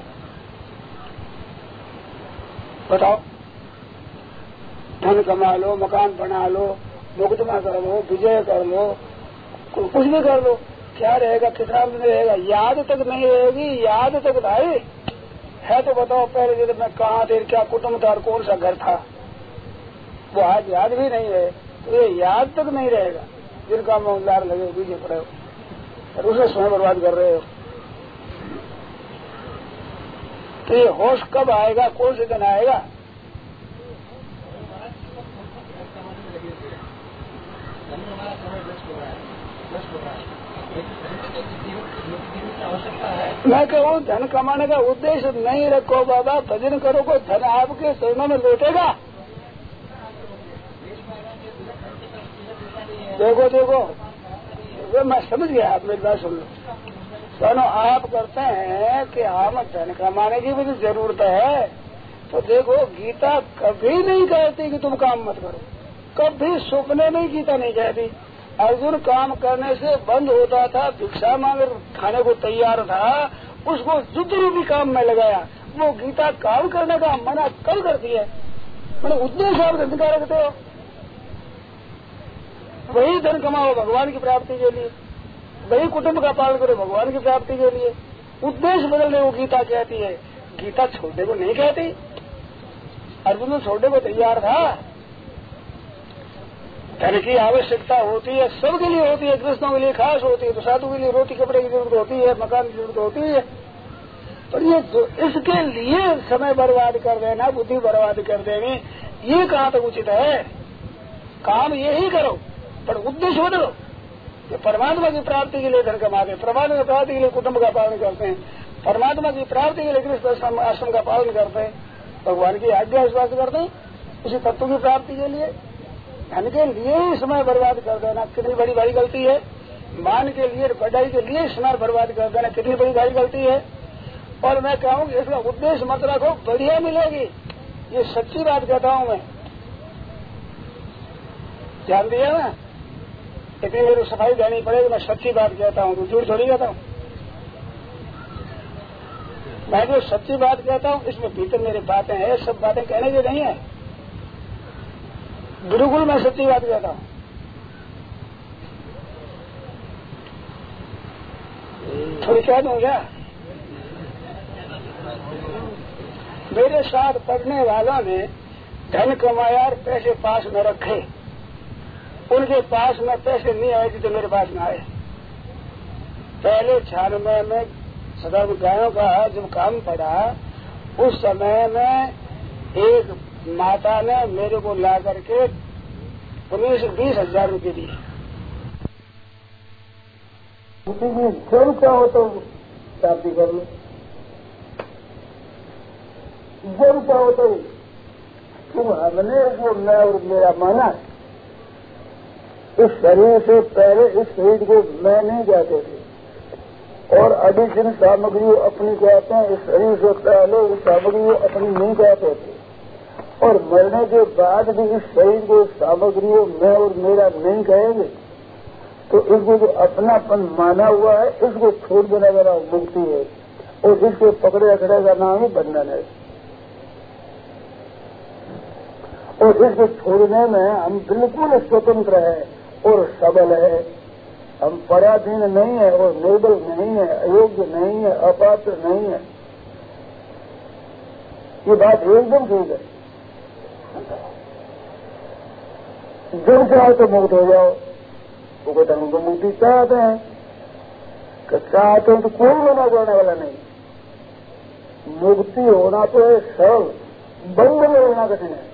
बताओ। धन कमा लो, मकान बना लो, मुकदमा कर लो, विजय कर लो, कुछ भी कर लो, क्या रहेगा, कितना दिन रहेगा, याद तक नहीं रहेगी। याद तक भाई है तो बताओ, पहले जब मैं कहाँ थे, क्या कुटुंब था, कौन सा घर था, वो आज याद भी नहीं है, तो ये याद तक नहीं रहेगा। जिनका में उल्लार लगे पीछे पड़े हो और उसे समय बर्बाद कर रहे हो, तो ये होश कब आएगा, कौन से दिन आएगा। मैं कहूँ धन कमाने का उद्देश्य नहीं रखो बाबा, भजन करो, कोई धन आपके चरणों में लौटेगा। देखो देखो वो मैं समझ गया, आप मेरी बात सुन लो। दोनों आप करते हैं कि हम धन कमाने की भी तो जरूरत है, तो देखो गीता कभी नहीं कहती कि तुम काम मत करो, कभी सपने में गीता नहीं कहती। अर्जुन काम करने से बंद होता था, भिक्षा मांग खाने को तैयार था, उसको युद्ध रूपी काम में लगाया। वो गीता काम करने का मना कब करती है, मतलब उद्देश्य आप धन का रखते हो, वही धन कमाओ भगवान की प्राप्ति के लिए, वही कुटुंब का पालन करो भगवान की प्राप्ति के लिए। उद्देश्य बदलने को गीता कहती है, गीता छोड़ने को नहीं कहती। अर्जुन छोड़ने को तैयार था। धन की आवश्यकता होती है, सबके लिए होती है, कृष्णों के लिए खास होती है, तो साधु के लिए रोटी कपड़े की जरूरत होती है, मकान की जरूरत होती है। पर ये इसके लिए समय बर्बाद कर देना, बुद्धि बर्बाद कर देनी, ये कहाँ तक उचित है। काम यही करो पर उद्देश्य बदलो। कि परमात्मा की प्राप्ति के लिए धन कमाते हैं, परमात्मा की प्राप्ति के लिए कुटुंब का पालन करते हैं, परमात्मा की प्राप्ति के लिए कृष्ण आश्रम का पालन करते हैं, भगवान की आज्ञा विश्वास करते हैं, उसी तत्व की प्राप्ति के लिए। धन के लिए ही समय बर्बाद कर देना कितनी बड़ी भारी गलती है। मान के लिए, पढ़ाई के लिए समय बर्बाद कर देना कितनी बड़ी भारी गलती है। और मैं कहूँ इसका उद्देश्य मत रखो, बढ़िया मिलेगी, ये सच्ची बात कहता हूँ मैं। ध्यान दिया ना, इतनी मेरी सफाई देनी पड़ेगी। मैं सच्ची बात कहता हूँ तो झूठ थोड़ी कहता हूँ। मैं जो सच्ची बात कहता हूँ इसमें भीतर मेरी बातें हैं, सब बातें कहने की नहीं है। बिल्कुल मैं सच्ची बात कहता हूँ। थोड़ी कह दूं क्या? मेरे साथ पढ़ने वालों ने धन कमाया और पैसे पास में रखे, उनके पास में पैसे नहीं आए थे तो मेरे पास में आए। पहले छियानवे में सदर्भ गायों का जब काम पड़ा, उस समय में एक माता ने मेरे को ला करके उन्नीस बीस हजार रुपये दिए। जब चाहो तो शादी कर लो, जब चाहो तो तुम हमने जो मैं और मेरा माना, इस शरीर से पहले इस शरीर को मैं नहीं जाते थे, और अभी जिन सामग्रियों अपनी कहते हैं इस शरीर से पहले उस सामग्रियों अपनी नहीं कहते थे, और मरने के बाद भी इस शरीर को सामग्रियों मैं और मेरा नहीं कहेंगे, तो इसको जो अपनापन माना हुआ है इसको छोड़ देने का नाम मुक्ति है, और जिसके पकड़े अखड़े का नाम ही बंधन है। और इसको छोड़ने में हम बिल्कुल स्वतंत्र है और सबल है। हम पराधीन नहीं है और निर्बल नहीं है, अयोग्य नहीं है, अपात्र नहीं है। ये बात एकदम ठीक है। जब चाहो तो मुक्त हो जाओ। वो कहते हैं तो मुक्ति चाहते हैं, चाहते हैं तो कोई मना करने वाला नहीं। मुक्ति होना तो है सरल, बंद में होना कठिन है।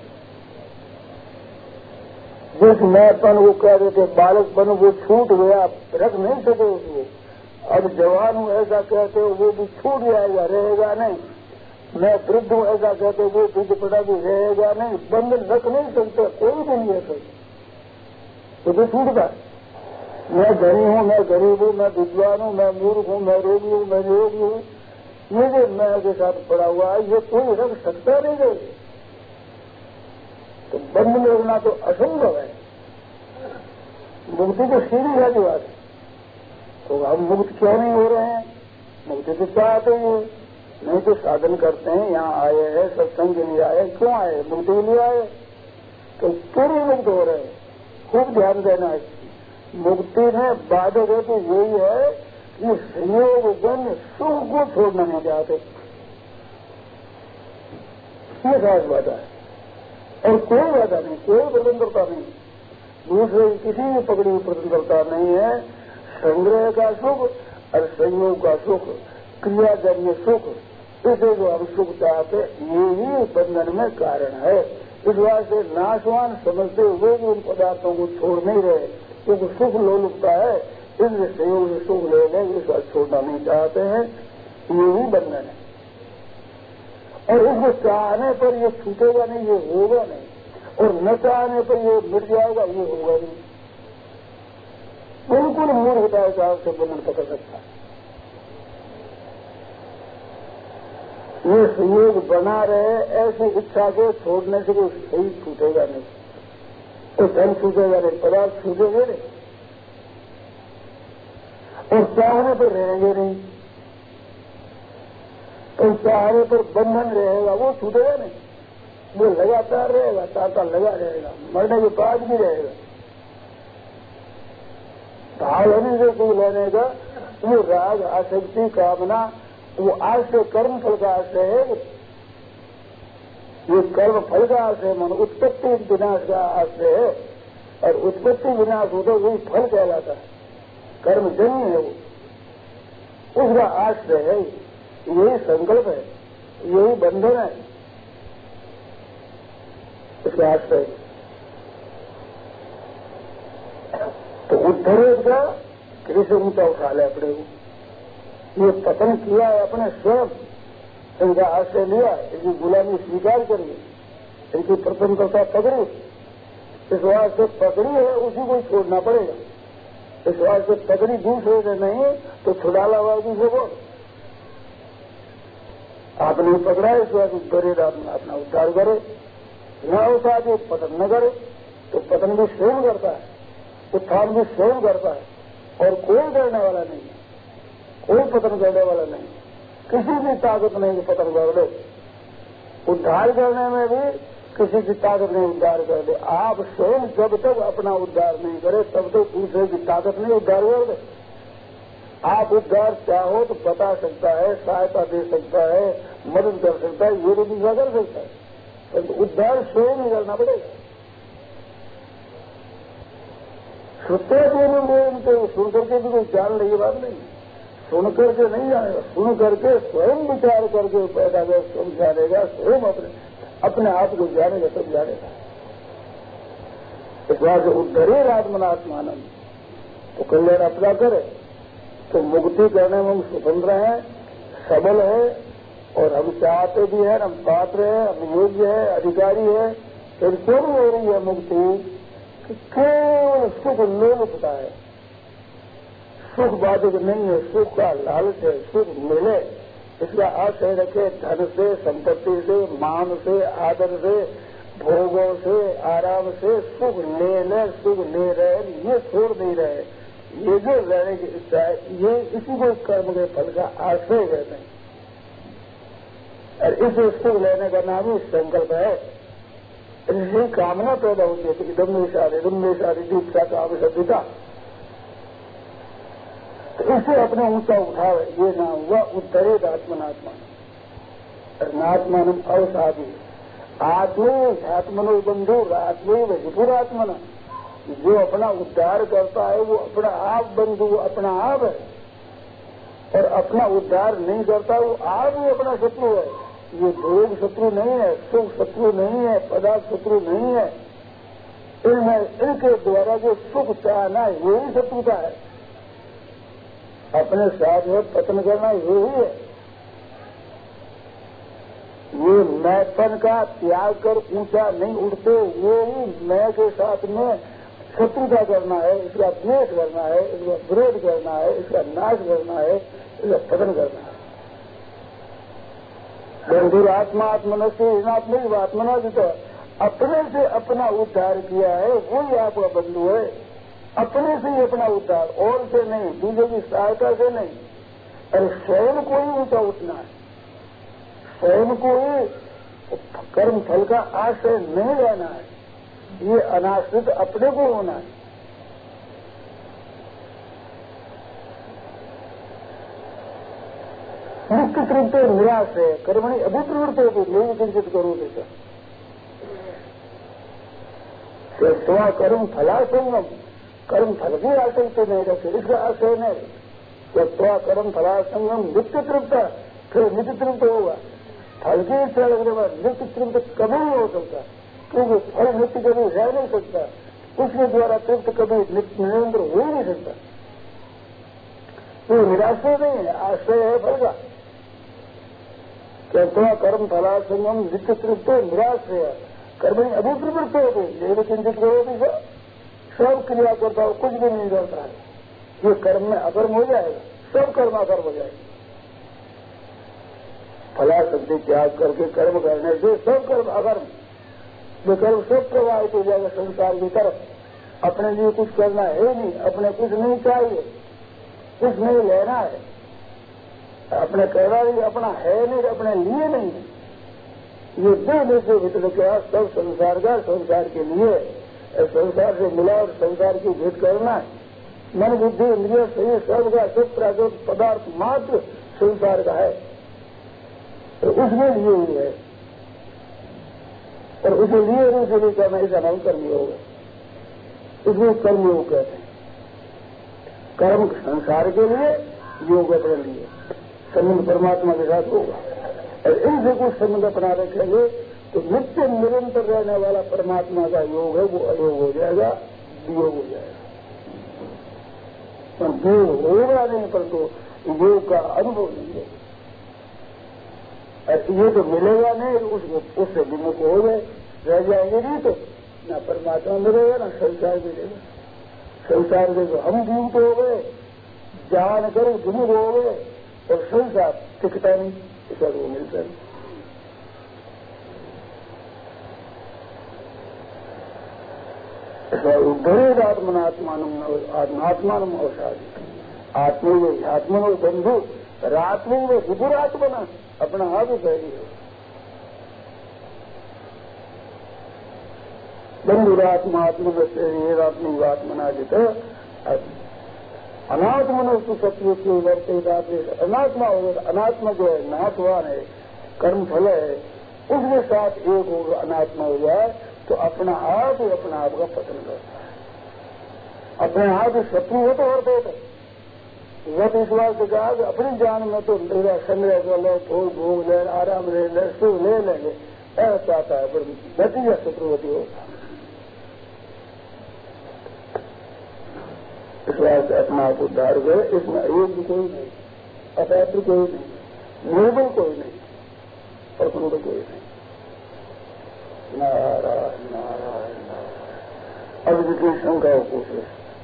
जिस मैंपन वो कह देते बालकपन वो छूट गया, रख नहीं सके उसको। अब जवान हूँ ऐसा कहते हो वो भी छूट जाएगा, रहेगा नहीं। मैं वृद्ध हूँ ऐसा कहते हो वो वृद्ध पड़ा भी रहेगा नहीं। बंधन रख नहीं सकते, कोई भी नहीं है सही, तो भी छूटता। मैं धनी हूँ, मैं गरीब हूँ, मैं विद्वान हूँ, मैं मूर्ख हूँ, मैं रोगी हूँ, मैं निरोगी हूँ, ये जो मैं के साथ पड़ा हुआ है ये कोई रख सकता नहीं है। तो बंद में होना तो असंभव है। मुक्ति तो सीधी साधी बात है। तो हम मुक्त क्यों नहीं हो रहे हैं? मुक्ति तो चाहते हैं, नहीं तो साधन करते हैं, यहाँ आए हैं, सत्संग के लिए आए, क्यों आए? मुक्ति के लिए आए, तो क्यों नहीं मुक्त हो रहे? खूब ध्यान देना है। मुक्ति में बाधक है तो यही है कि संयोग बन सुख को छोड़ना नहीं चाहते, ये खास बात है। और कोई बाधा नहीं, कोई स्वतंत्रता नहीं, दूसरे किसी भी पकड़ी स्वतंत्रता नहीं है। संग्रह का सुख और संयोग का सुख, क्रियाजन्य सुख, इसे जो हम सुख चाहते ये ही बंधन में कारण है। इस वास्ते नाशवान समझते हुए भी उन पदार्थों को छोड़ नहीं रहे, क्योंकि सुख लोलुपता है, इसलिए संयोग से सुख ले लें, इस बात छोड़ना नहीं चाहते हैं, ये ही बंधन है। और इसको चाहने पर ये छूटेगा नहीं, ये होगा नहीं, और न चाहने पर ये मिट जाएगा, ये होगा नहीं। बिल्कुल मूर्खता है साहब से बंधन पकड़ सकता है। ये संयोग बना रहे ऐसी इच्छा को छोड़ने से कोई सही छूटेगा नहीं, तो धन छूटेगा नहीं, पदार्थ छूटेंगे नहीं, और चाहने पर रहेंगे नहीं। तो चाहने पर बंधन रहेगा, वो छूटेगा नहीं, वो लगातार रहेगा, ताता लगा रहेगा, मरने के बाद भी रहेगा। भाव होने से कोई लेने का वो राग, आसक्ति, कामना, वो आश्रय कर्म फल का आश्रय है। ये कर्म फल का आश्रय मन उत्पत्ति विनाश का आश्रय है, और उत्पत्ति विनाश हो तो वही फल कहलाता है। कर्म जन्य है वो, उसका आश्रय है, यही संकल्प है, यही बंधन है, उसका आश्रय। तो उद्धरेज का कृष्ण ऊंचा उठा ले अपने को, ये पतन किया है अपने स्वयं, इनका आश्रय लिया, इनकी गुलामी स्वीकार करिए, इनकी प्रतंत्रता पकड़ी, इस वास्ते पकड़ी है उसी को छोड़ना पड़ेगा। इस वास्ते पकड़ी दूसरे से नहीं तो छुड़ाला हुआ दूसरे को। आपने पकड़ा, इस वास्ते उद्धरे अपना उद्धार करे, न उठा के पतन न करे, तो पतन भी स्वयं करता है, उत्थान भी स्वयं करता है, और कोई करने वाला नहीं है, कोई पतन करने वाला नहीं, किसी की ताकत नहीं कि पतन कर दे। उद्धार करने में भी किसी की ताकत नहीं उद्धार कर दे। आप स्वयं जब तक अपना उद्धार नहीं करे तब तक दूसरे की ताकत नहीं उद्धार कर दे। आप उद्धार चाहो तो बता सकता है, सहायता दे सकता है, मदद कर सकता है, ये दिशा कर सकता है, परंतु तो उद्धार स्वयं ही करना पड़ेगा। सुनते तो सुन करके भी कोई जान रही बात नहीं, सुन करके नहीं जानेगा, सुन करके स्वयं विचार करके पैदा कर स्वयं जानेगा, स्वयं अपने अपने आप को जानेगा तब जानेगा। इस बार जो उद्धरे आत्मनात्मानंद तो कल्याण अपना करे तो मुक्ति करने में हम स्वतंत्र हैं, सबल है, और हम चाहते भी हैं, हम पात्र हैं, हम योग्य है, अधिकारी है। फिर क्यों नहीं हो रही है मुक्ति? कि केवल सुख लोलुपता है, सुख बाधिक नहीं है, सुख का लालच है, सुख मिले इसका आशय रखे, धन से, संपत्ति से, मान से, आदर से, भोगों से, आराम से सुख ले ले, सुख ले रहे, ये छोड़ नहीं रहे, ये जो रहने की इच्छा है, ये इसी को कर्म के फल का आश्रय कहते हैं। और इस सुख लेने का नाम ही संकल्प है। इसलिए कामना पैदा होती है, तो इदम में शादी, इदम में शादी, दीक्षा का आवश्यकता, तो इसे अपने ऊंचा उठावे, ये नाम हुआ उद्धरेद आत्मनात्मान। नात्मान अवसादी आत्मैव आत्मनो बंधु आत्मैव विपुरात्मना, जो अपना उद्धार करता है वो अपना आप बंधु, अपना आप है, और अपना उद्धार नहीं करता वो आप ही अपना शत्रु है। ये भोग शत्रु नहीं है, सुख शत्रु नहीं है, पदार्थ शत्रु नहीं है, इनमें इनके द्वारा जो सुख चाहना है यही शत्रुता है। अपने साथ में पतन करना यही है। ये मैंपन का त्याग कर ऊंचा नहीं उठते, ये ही मैं के साथ में शत्रुता करना है, इसका द्वेष करना है, इसका विरोध करना है, इसका नाश करना है, इसका पतन करना है। बंधुर आत्मा आत्मनस्य इनात्मिक आत्मना जी, तो अपने से अपना उद्धार किया है वही आपका बंधु है। अपने से ही अपना उद्धार, और से नहीं, दूसरे की सहायता से नहीं। और स्वयं को ही ऊंचा उठना है, स्वयं को ही कर्म फल का आश्रय नहीं लेना है, ये अनाश्रित अपने को होना है। मुख्य तृप्त निराश है, कर्मणि अभिप्रवृत्त होती नहीं किंचित करो देता स्वा कर्म फलासंगम, कर्म फल की आसक्ति नहीं रखे, इसका आशय नहीं। स्वा कर्म फलासंगम नित्य तृप्त, फिर नित्य तृप्त होगा। फल की इच्छा लगने बाद नित्य तृप्त कभी नहीं हो सकता, क्योंकि फल नित्य कभी रह नहीं सकता, उसके द्वारा तृप्त कभी निरंतर हो ही नहीं सकता। तो निराशय नहीं है, आश्रय है फल का। क्या कर्म फलासंगम नित्य तृप्त निराश्रय, कर्म अभिप्रवृत्त होते लेकिन चिंतित करो भी सब क्रिया करता हो, कुछ भी नहीं करता है, ये कर्म में अकर्म हो जाएगा, सब कर्म अकर्म हो जाएगा। फलाशक्ति त्याग करके कर्म करने से सब कर्म अकर्म, वो कर्म सब प्रभावित हो जाएगा संसार की तरफ। अपने लिए कुछ करना है नहीं, अपने कुछ नहीं चाहिए, कुछ नहीं लेना है, अपने कहना नहीं, अपना है नहीं, अपने लिए नहीं है। ये दो देशों भीतर क्या सब संसार का संसार के लिए, संसार से मिला और संसार की भेंट करना है। मन बुद्धि इंद्रिय शरीर सब का सब प्राकृत पदार्थ मात्र संसार का है, तो उसमें लिए हुई है, और उसे लिए उसे लिए करना, ऐसा नाम कर्मयोग है। इसमें कर्मयोग कहते हैं। कर्म संसार के लिए, योग अपने लिए, संबंध परमात्मा के साथ होगा। और इनसे कुछ संबंध अपना रखेंगे तो नित्य निरंतर रहने वाला परमात्मा का योग है वो अयोग हो जाएगा, वियोग हो जाएगा। तो योग होगा नहीं, परंतु योग का अनुभव नहीं है। ये तो मिलेगा नहीं, उसको उससे विमुख हो गए रह जाएंगे नहीं, तो न परमात्मा मिलेगा न संसार मिलेगा। संसार के तो हम विमुख हो गए, जान कर विमुख हो गए, और संसार टिकता नहीं, इसका वो मिलता नहीं। उद्धरेद आत्मनात्मानम आत्मात्मानम औषाधि आत्म आत्मनो बंधु रात्मो व विभुरात्मना अपना आप बैरी हो बंधुरात्मा आत्मनात्मी आत्मना जित अनात्मनस्तु सत्य की वर्ते अनात्मा होगा अनात्मा जो है नाथवान है कर्म फल है उसके साथ एक होगा अनात्मा हो जाए तो अपना आप ही अपना आप का पतन करता है। अपने आप ही शत्रु हो तो और देता वह विश्वास से कहा कि अपनी जान में तो मेरा संग्रह कर ले भोग भोग ले आराम ले ले सुख ले लेंगे ऐसा चाहता है पर नतीजा शत्रुवती होता है। विश्वास से अपना आप उद्धार करे इसमें अयोग्य कोई नहीं अपात्र कोई नहीं निर्बल कोई नहीं और क्रूर कोई नहीं। नारायण नारायण नारायण। अब जितनी शंका हो पूछे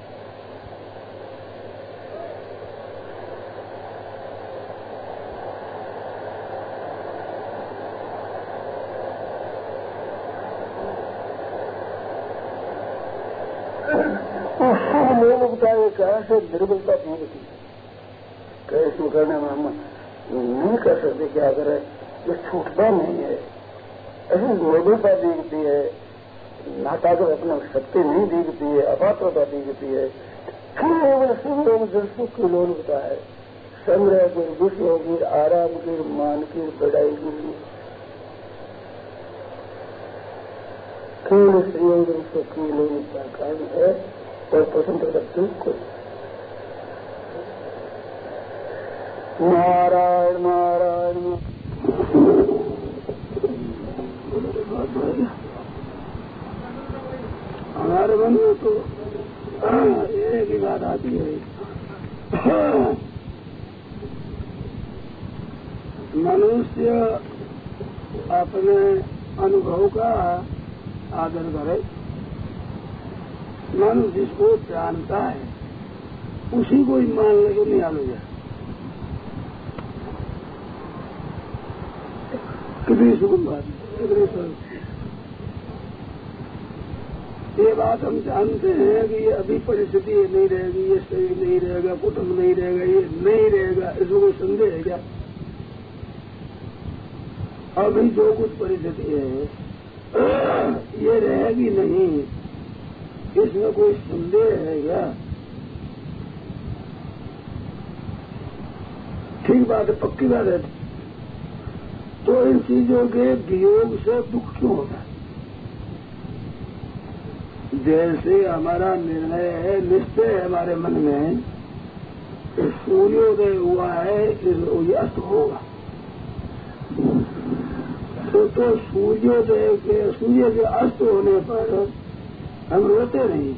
कैसे निर्बलता नहीं होती कैसे करने में हम नहीं कर सकते क्या करें ये छूटता नहीं है ऐसी निर्बलता दिखती है नाताकर अपने शक्ति नहीं दिखती है अपात्रता दिखती है फिर सुख की लोलता है संग्रह की विषयों की आराम की मान की बढ़ाई की खेल संयोग सुख की लोलता कारण है और पसंद करती कोई नारायण नारायण हमारे मन में तो एक ही बात आती है मनुष्य अपने अनुभव का आदर करे मनुष्य जिसको जानता है उसी को ही मान लगे नहीं आलो जाए कितनी सुगम बात कितनी सरल ये बात हम जानते हैं कि ये अभी परिस्थिति ये नहीं रहेगी ये शरीर नहीं रहेगा कुटुंब नहीं रहेगा ये नहीं रहेगा इसमें कोई संदेह है क्या। अभी जो कुछ परिस्थिति है ये रहेगी नहीं इसमें कोई संदेह है क्या। ठीक बात है पक्की बात है। तो इन चीजों के वियोग से दुख क्यों होता है। जैसे हमारा निर्णय है निश्चय है हमारे मन में सूर्योदय हुआ है ये अस्त होगा तो, तो सूर्योदय के सूर्य के अस्त होने पर हम रोते नहीं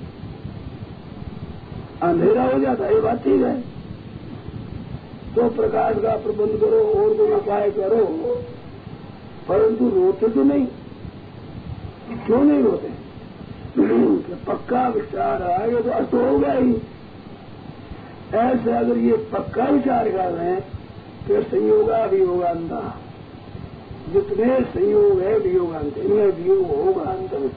अंधेरा हो जाता है ये बात ठीक है तो प्रकाश का प्रबंध करो और कोई उपाय करो परंतु रोते तो नहीं क्यों नहीं रोते पक्का विचार आएगा तो अस्त होगा ही। ऐसे अगर ये पक्का विचार कर रहे हैं कि संयोगा वियोगांता जितने संयोग है वियोगांत इनमें वियोग होगा अंत में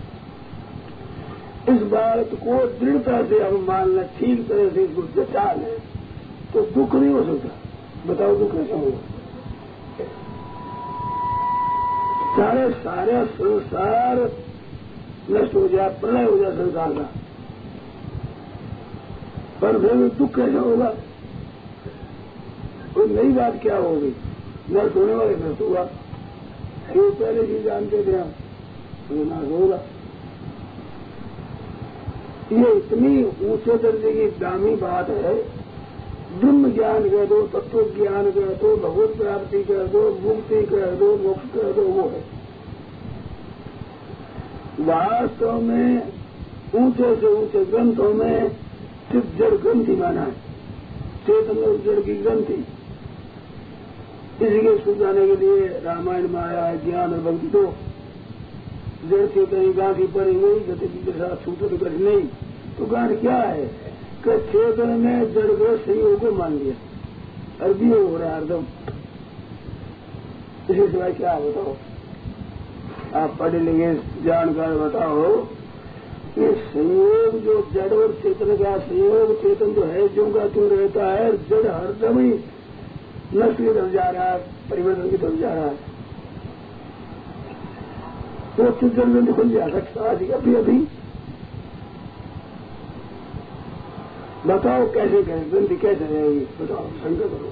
इस बात को दृढ़ता से हम मान लें ठीक तरह से इसको जचा लें तो दुख नहीं हो सकता। बताओ दुख कैसा होगा। सारे सारे संसार नष्ट हो जाए प्रलय हो जाए संसार का पर फिर दुख कैसा होगा। कोई नई बात क्या होगी नष्ट होने वाले नष्ट होगा ये पहले ही जानते थे हम तो नाश होगा। ये इतनी ऊंचे दर्जे की दामी बात है ब्रह्म ज्ञान कह दो तत्व ज्ञान कह दो भगवत प्राप्ति कह दो मुक्ति कह दो मोक्ष कह दो वो है वास्तव में ऊंचे से ऊंचे ग्रंथों में सिर्फ जड़ ग्रंथि माना है चेतन और जड़ की ग्रंथि इसी के सुलझाने के लिए रामायण में आया है ज्ञान और भक्ति तो जड़ चेतन गांठी पड़ी हुई गति के साथ सूत्र कर नहीं तो गांठ क्या है कि चेतन में जड़ को संयोग को मान लिया अरबी हो रहा है हरदम इसी सिवाय क्या बताओ आप पढ़े लिखे जानकार बताओ ये संयोग जो जड़ और चेतन का संयोग, चेतन जो है जो का क्यों रहता है, जड़ हरदम ही नष्ट की तरफ जा रहा है, परिवर्तन की तरफ जा रहा है। वो कुछ जल्दी खुल जा सकता है अभी अभी। बताओ कैसे करें, ग्रंथि कैसे रहेगी, बताओ, शंका करो।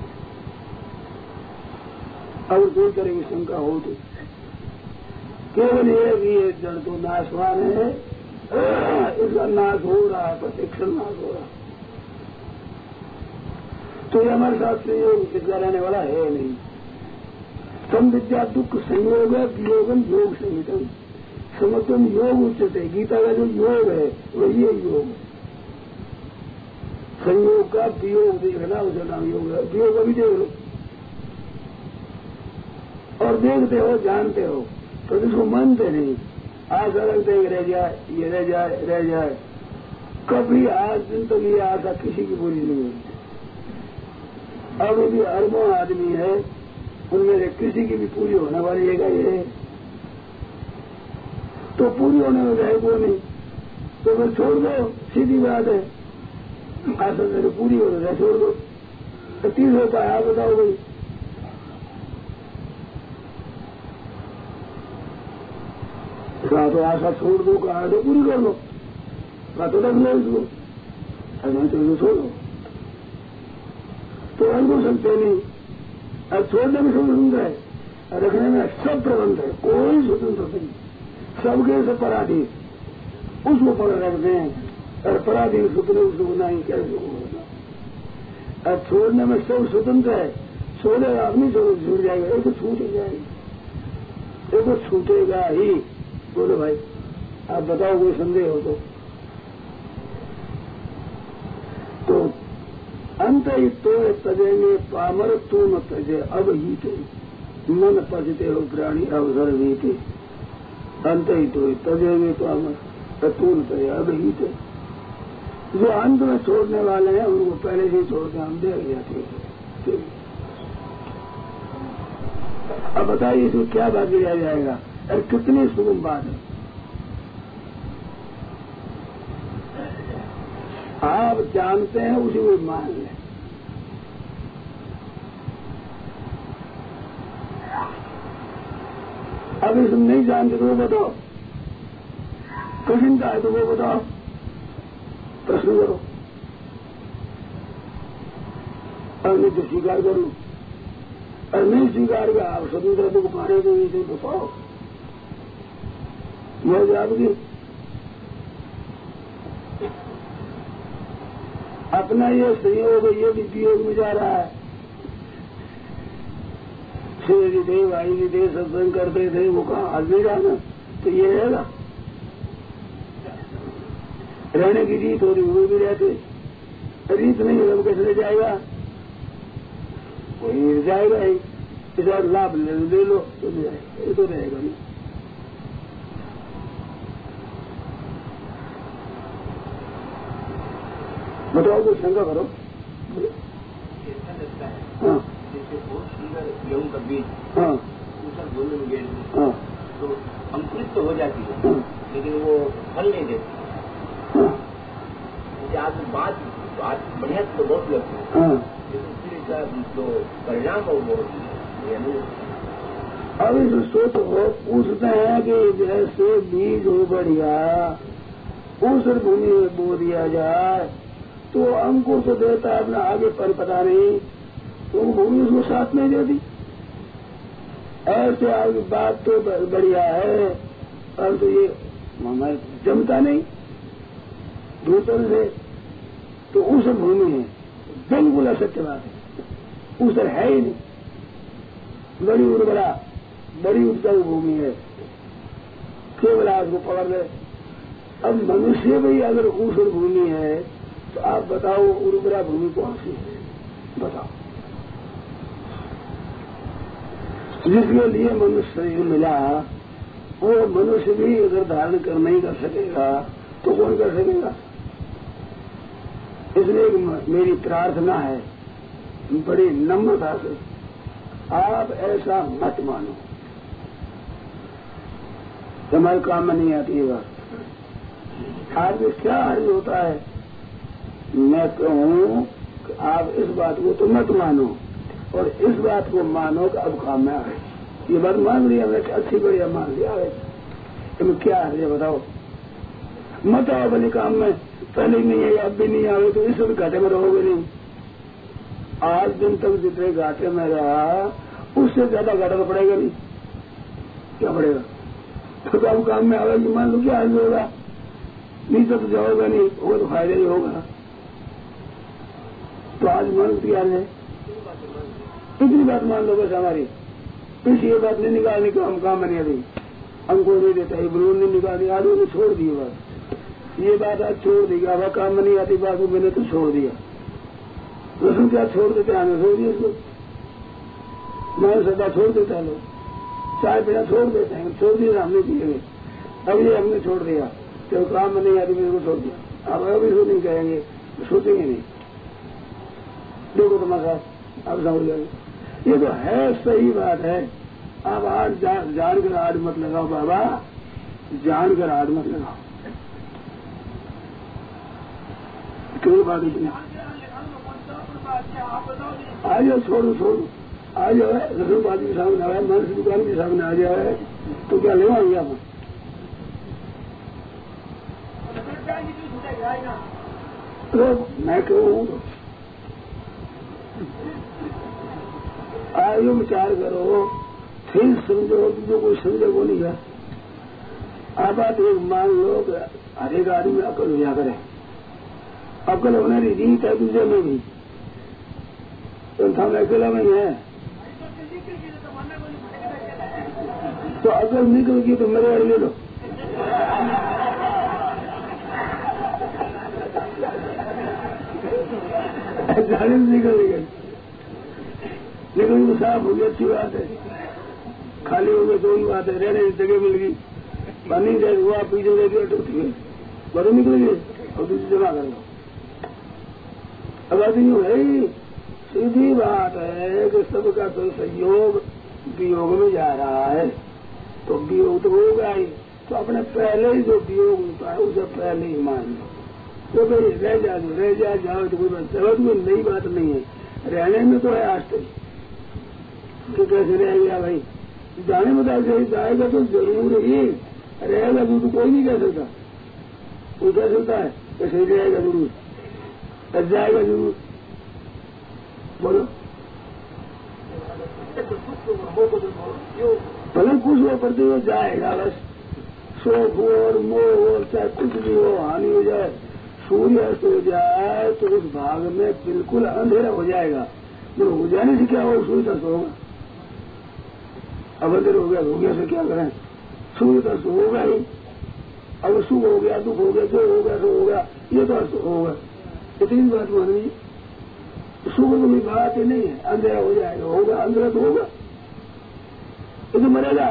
अब दूर करेंगे शंका हो तो केवल ये कि ये जड़ तो नाशवान है, इसका नाश हो रहा है, प्रतिक्षण नाश हो रहा है। तो ये हमारे साथ संयोग इसका रहने वाला है नहीं। सम विद्या दुख संयोग है, वियोगम योग संहितम, समत्वम योग उच्चते। गीता का जो योग है वो ये योग है। संयोग का वियोग देखना, उसका नाम योग है। वियोग अभी देख लो और देखते हो, जानते हो, तो इसको मानते नहीं। आज रखते हैं रह जाए, ये रह जाए, रह जाए। कभी आज दिन तक ये आशा किसी की पूरी नहीं हुई। अब भी अरबों आदमी है, उनमें से किसी की भी पूरी होने वाली है ये, तो पूरी होने वाली है वो नहीं, तो फिर छोड़ दो, सीधी बात है। आशा मेरे पूरी हो रहा है, छोड़ दो। तो तीस हो पाए, आप बताओ भाई। कहा तो आशा छोड़ दो, कहा तो पूरी कर लो, कहा तो रख लो इसको, अगर तो छोड़ दो। तो रख दो सकते नहीं। अब छोड़ने में स्वतंत्र है, रखने में सब प्रबंध है, कोई स्वतंत्र नहीं। सबके सब पराधीन, उसको पकड़ रखते हैं और पराधीन सुतने उसको नहीं, कैसे होगा। अब छोड़ने में सब स्वतंत्र है, छोड़ेगा अपनी छोड़ छूट जाएगा, एक तो छूट ही जाएगी, एक तो छूटेगा ही। बोलो भाई, आप बताओ कोई संदेह हो तो। तो अंत ही तो तजेंगे पामर तो न तजे अब ही थे, मन पजते हो प्राणी अवसर भी थे। अंत ही तो तजेंगे पामर तू न तजे अब ही थे। जो अंत में छोड़ने वाले हैं उनको पहले से छोड़ के हम दे जाते। अब बताइए इसमें क्या बाकी रह जाएगा और कितनी सुगम बात है। आप जानते हैं उसी को मान लें। अब इसमें नहीं जानते तो वो बताओ, कठिन का है तो वो बताओ, प्रश्न करो और नहीं तो स्वीकार करो, और नहीं स्वीकार कर आप स्वतंत्रता को पाने को नहीं बताओ। मैं आपकी अपना ये संयोग ये भी वियोग में जा रहा है। श्री देव आई देव सत्संग करते थे, वो कहा आज नहीं जाना, तो ये रहेगा। रहने की रीत हो रही वो भी रहते, रीत नहीं है कैसे ले जाएगा, कोई जाएगा ही। इधर लाभ ले, ले लो तो ले जाएगा, ये तो रहेगा नहीं। बताओ कोई शंका करो। हाँ गेहूं का बीज, हाँ दूसरा भूमि में गेड़ हाँ तो अंकुरित तो हो जाती है, हाँ लेकिन वो फल नहीं देती। हाँ जैसे आज बात बात बढ़िया तो बहुत लगती है, हाँ। लेकिन फिर इसका जो परिणाम हो वो नहीं। अब इस सोच वो पूछते हैं कि जैसे बीज हो बढ़िया उस भूमि में बो दिया जाए तो अंकुर तो देता है अपना, आगे पर पता नहीं तो भूमि उसको साथ नहीं देती। ऐसे आगे बात तो बढ़िया है, पर तो ये हमारे जमता नहीं दूसरे से, तो उस भूमि है बिल्कुल असत्य बात है, उस है ही नहीं। बड़ी उर्वरा बड़ी उपजाऊ भूमि है, केवल आज को पकड़ ले। अब मनुष्य भी अगर ऊसर भूमि है तो आप बताओ उर्वरा भूमि कौन सी है, बताओ। जिसके लिए मनुष्य शरीर मिला वो मनुष्य भी अगर धारण कर नहीं कर सकेगा तो कौन कर सकेगा। इसलिए मेरी प्रार्थना है बड़ी नम्रता से, आप ऐसा मत मानो, हमारे काम में नहीं आती है बात। आदमी क्या अर्ज होता है? मैं कहूँ कि आप इस बात को तो मत मानो और इस बात को मानो कि अब काम में आए। ये बात मान लिया मैं, अच्छी बढ़िया मान लिया है, तुम क्या है बताओ? मत आओ भले काम में, पहले नहीं है अब भी नहीं आओगे तो इस वक्त घाटे में रहोगे नहीं। आज दिन तक जितने घाटे में रहा उससे ज्यादा घाटा तो पड़ेगा नहीं, क्या पड़ेगा? तो अब काम में आवेगी, मान लो क्या हाल होगा, नहीं तो जाओगा नहीं होगा तो फायदा ही होगा। तो आज मन तैयार है, इतनी बात मान लो बस हमारी, इस ये बात नहीं निकालनी कि हम काम नहीं अभी हमको नहीं देता है, बलून नहीं निकालनी, आदमी ने छोड़ दी बात, ये बात आज छोड़ दी, अब काम में नहीं आती बात मैंने तो छोड़ दिया। रसम क्या छोड़ देते हैं, हमें छोड़ दिया उसको, मैं सदा छोड़ देता है लोग, चाय पीना छोड़ देते हैं, छोड़ दिया हमने पिएंगे, अब ये हमने छोड़ दिया, तो काम में नहीं आती मेरे को छोड़ दिया। अब अभी इसको नहीं कहेंगे, सोचेंगे नहीं, देखो तुम्हारा अब समझ जाएंगे, ये तो है सही बात है। अब आज जान जान कर आड़ मत लगाओ बाबा, जान कर आड़ मत लगाओ, क्यों बात इतनी? आ जाओ, छोड़ो छोड़ो, आ जाओ, रसम बात के सामने आया, मन की दुकान के सामने आ जाए तो क्या ले आएंगे आप? तो मैं कहूँ आयो विचार करो, फिर समझो, जो कोई समझे वो नहीं है। आप बात एक मान लो कि हर एक आदमी में अकल हो जा करे, अकल होने की रीत है दूसरे में भी, तो हम अकेला में है, तो अकल निकल गई तो मेरे ले लो। जाने निकल गए, लेकिन वो साफ हो गया, अच्छी बात है, खाली हो गए तो ही बात है, रहने की जगह मिल गई, पानी जाए हुआ पीछे रह गया टूट गए, बड़े निकल गए और दूसरी जमा कर लो। अब बात नहीं है, सीधी बात है कि सबका तो सहयोग वियोग में जा रहा है, तो वियोग तो होगा ही, तो अपने पहले ही जो वियोग होता है उसे पहले ही मान लो, तो भाई रह जा दो, रह जा जाओ तो कोई बात, चलो कोई नई बात नहीं है, रहने में तो है आज तक, तो कैसे रह गया भाई? जाने में तो जाएगा तो जरूर ही रहेगा, दूर तो कोई नहीं कह सकता, कोई कह सकता है कैसे जाएगा जरूर, जाएगा जरूर, बोलो भले कुछ हो करते हुए जाएगा, बस शोक हो और मोह हो, चाहे कुछ भी हो, हानि हो जाए, सूर्य अस्त हो जाए तो उस भाग में बिल्कुल अंधेरा हो जाएगा, तो हो जाने से क्या हो, सूर्य अस्त होगा, अब अंधेरा हो गया हो गया से क्या करें, सूर्य अस्त होगा ही, अब सुख हो गया दुख हो गया, जो हो गया तो हो गया, ये तो अस्त होगा, इतनी बात मान लीजिए, सुख तो कोई बात ही नहीं है, अंधेरा हो जाएगा, होगा अंधेरा तो होगा, ये तो मरेगा,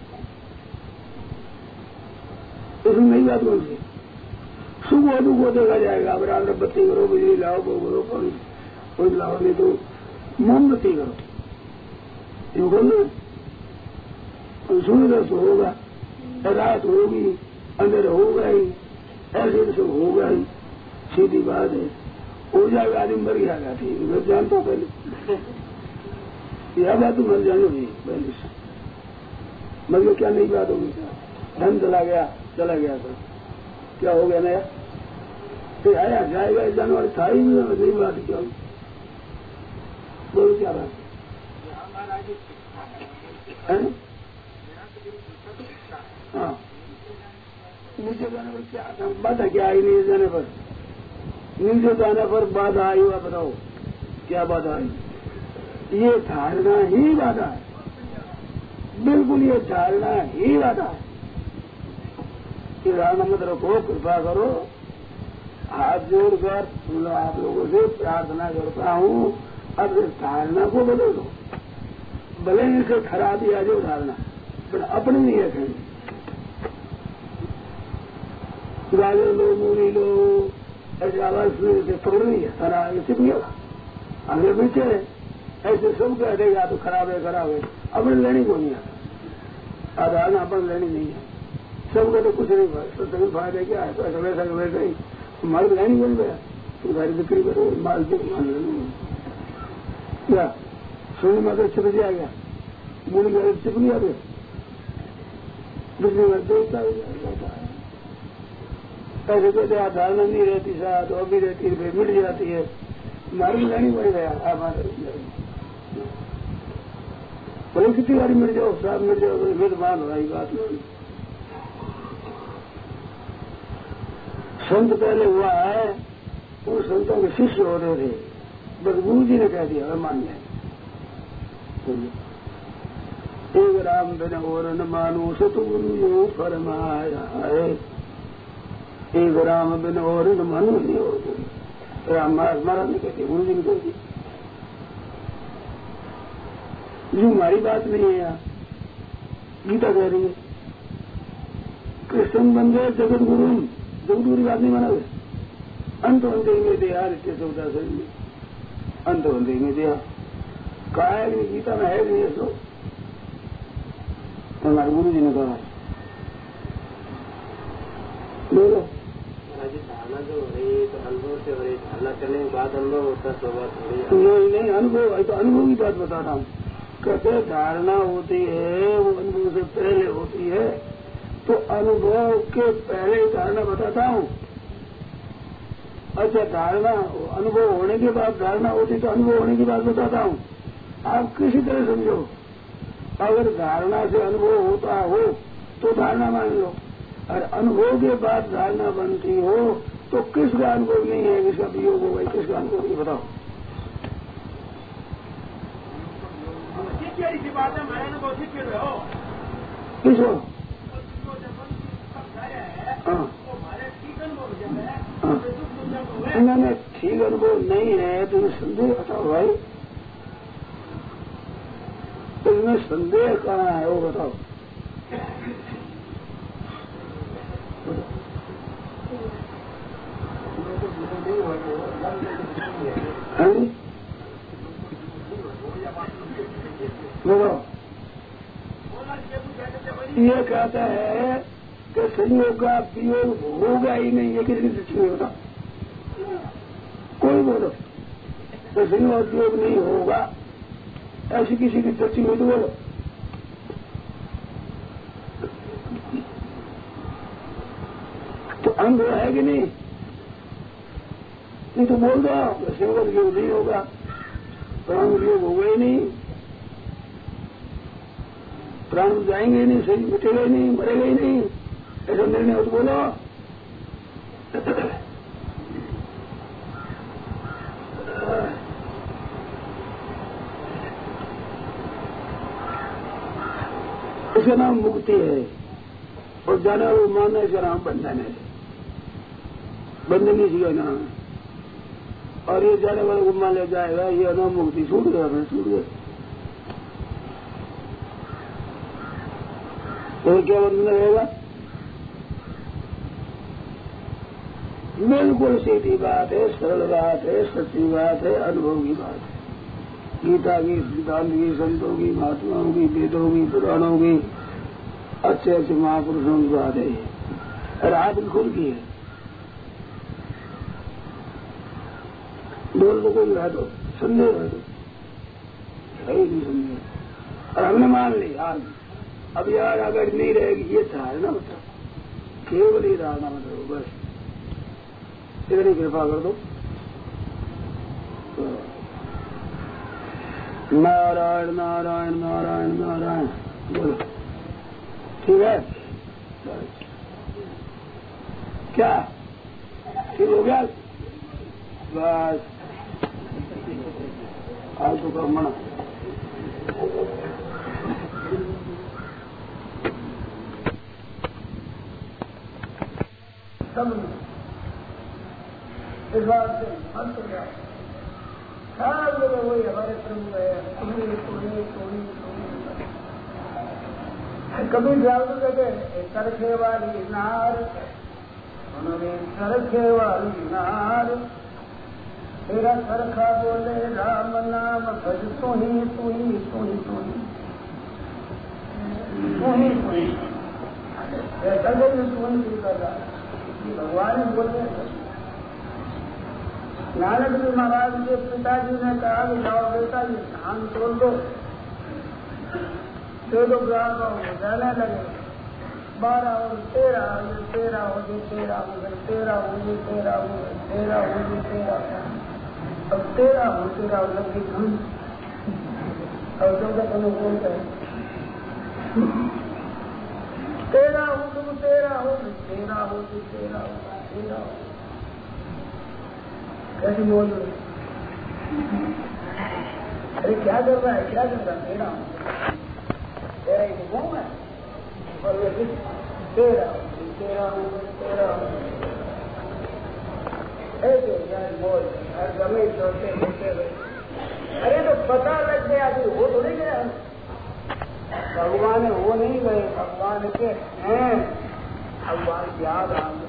इसमें नई बात बोल दी, सुख हो दुख हो देखा जाएगा, अब रात में बत्ती करो, बिजली लाओ, वो करो, पानी कोई लाओ, नहीं तो मोमबत्ती करो, यूँ करो, सूर्य तो होगा, रात होगी, अंधेरा होगा ही, ऐसे सब होगा ही, सीधी बात है, हो जाएगा आदमी मर जाएगा, ठीक है, मैं जानता हूँ पहले, यह बात तो मर जानी हुई पहले से, मतलब क्या नई बात होगी, धन चला गया चला गया तो क्या हो गया नया, फिर आया जाएगा जाने वाले था ही नई बात, क्या बोलो क्या बात है? हाँ, नीचे जाने पर क्या बाधा क्या आई, नीचे जाने पर नीचे जाने पर बाधा आई हुआ, बताओ क्या बाधा आई? ये धारणा ही बाधा है, बिल्कुल ये धारणा ही बाधा है कि धारणा मत रखो, कृपा करो, हाथ जोड़कर बोलो आप लोगों से प्रार्थना करता हूँ, अब इस धारणा को बदलो, भले इसे खराब दिया जो धारणा, पर अपनी नहीं है कहीं, गाजर लो मूली लो ऐसे आवाज से पकड़ रही है, सारा आगे छिप गया, आगे पीछे है, ऐसे सब कह देगा तो खराब है खराब है, अपने लेनी को नहीं है, धारणा अपन लेनी नहीं है, सब कहते कुछ नहीं सत्संग फायदा क्या है, ऐसा वैसा वैसा ही माल नहीं बन गया, तुम्हारी बिक्री करो, माल के मान क्या सोने में अगर छिप आ गया, मूल में अगर छिप नहीं आ गया, बिक्री में देता जाता है। ऐसे कहते आप धारणा नहीं रहती साथ और भी रहती है, मिट जाती है, मार्ग लेनी पड़ गया हमारे बोले कितनी बारी मिट जाओ, साथ मिट जाओ, फिर मान हो रही बात नहीं। संत पहले हुआ है, उन संतों के शिष्य हो रहे थे, बस गुरु जी ने कह दिया मान लें। एक राम बिन और न मानो सतगुरु यो फरमाया है, एक राम बिन और न मानो नहीं और राम महाराज ने कहते, गुरु जी ने कहती जो हमारी बात नहीं है। यहाँ गीता कह रही है कृष्ण बन गए जगत गुरु, जगत गुरु बात नहीं माना गया। अंत बंदे में देहा रित्य सौदा शरीर में, अंत बंदे में देहा कहा है कि गीता में है नहीं श्लोक, हमारे गुरु जी ने कहा। बोलो धारणा जो हो रही है तो अनुभव से हो रही, धारणा करने के बाद अनुभव होता तो बात हो रही। नहीं नहीं अनुभव, तो अनुभव की बात बता रहा हूँ। कहते धारणा होती है वो अनुभव से पहले होती है, तो अनुभव के पहले धारणा बताता हूँ। अच्छा धारणा अनुभव होने के बाद धारणा होती तो अनुभव होने की बात बताता हूँ। आप किसी तरह समझो, अगर धारणा से अनुभव होता हो तो धारणा मान लो, और अनुभव के बाद धारणा बनती हो तो किसका अनुभव नहीं है, किसका वियोग हो भाई, किसका अनुभव नहीं बताओ। किसको मैंने ठीक अनुभव नहीं है तो संदेह बताओ भाई, इसमें संदेह कहाँ है वो बताओ। बताओ ये कहता है कि संयोग का वियोग होगा ही नहीं, ये किसी दृष्टि में होता कोई बोलो तो संयोग वियोग नहीं होगा, ऐसी किसी की दृष्टि में तो बोलो। तो अनुभव है कि नहीं, नहीं तो बोल दो संयोग वियोग नहीं होगा, प्राण वियोग होगा ही नहीं, प्राण जाएंगे ही नहीं, शरीर मिटेगा ही नहीं, मरेगा ही नहीं, ऐसा निर्णय हो तो बोलो। इसका नाम मुक्ति है, और जाना वो मानना इसका नाम बंधन है, बंधन इसी का नाम है। और ये जाने वाले को मान ले जाएगा ये नाम मुक्ति, छूट गया मैं छूट गया। तो क्या बंधन रहेगा? बिल्कुल सीधी बात है, सरल बात है, सच्ची बात है, अनुभव की बात है। गीता की, सिद्धांत की, संतों की, महात्माओं की, वेदों की, पुराणों की, अच्छे अच्छे महापुरुषों की बात है, और आप बिल्कुल की है। बोल तो कोई रह दो, संदेह रह दो, है नहीं संदेह, और हमने मान ली आज। अब यार अगर नहीं रहेगी ये धारणा मतलब, केवल ही धारणा मतलब, बस इतनी कृपा कर दो। नारायण नारायण नारायण नारायण बोलो, ठीक है क्या? ठीक हो गया बस, आज तो कर मना। इस बात से अंत हो जाए, सारा लोग वही हमारे प्रभु है, तुम्हें तुम्हें तुम्हें कभी जाओ तो कहते चरखे वाली नार, उन्होंने चरखे वाली नार, तेरा चरखा बोले राम नाम भज तू ही तू ही तू ही तू ही तू ही तू ही में तुम्हें शुरू कर रहा है, भगवान ही बोलते हैं। नानक जी महाराज के पिताजी ने कहा कि जाओ बेटा ये धान तोड़ दो, चौदह ग्राम हो जाने लगे, बारह हो तेरह हो तेरह हो गए तेरह हो गए तेरह हो गए तेरह हो गए तेरह हो गए तेरह अब तेरह हो तेरह हो लगी धन और चौदह को बोलते हैं तेरह हो तुम तेरह हो तेरह हो तेरह हो तेरह हो कैसे बोल रहे? अरे क्या कर रहा है क्या कर रहा है? तेरह तेरह ही तो है और वे तेरह तेरह तेरह ऐसे यार बोल गमे छोटे छोटे अरे तो पता लग गया कि वो तो नहीं गया, भगवान वो नहीं गए, भगवान के हैं, भगवान याद आ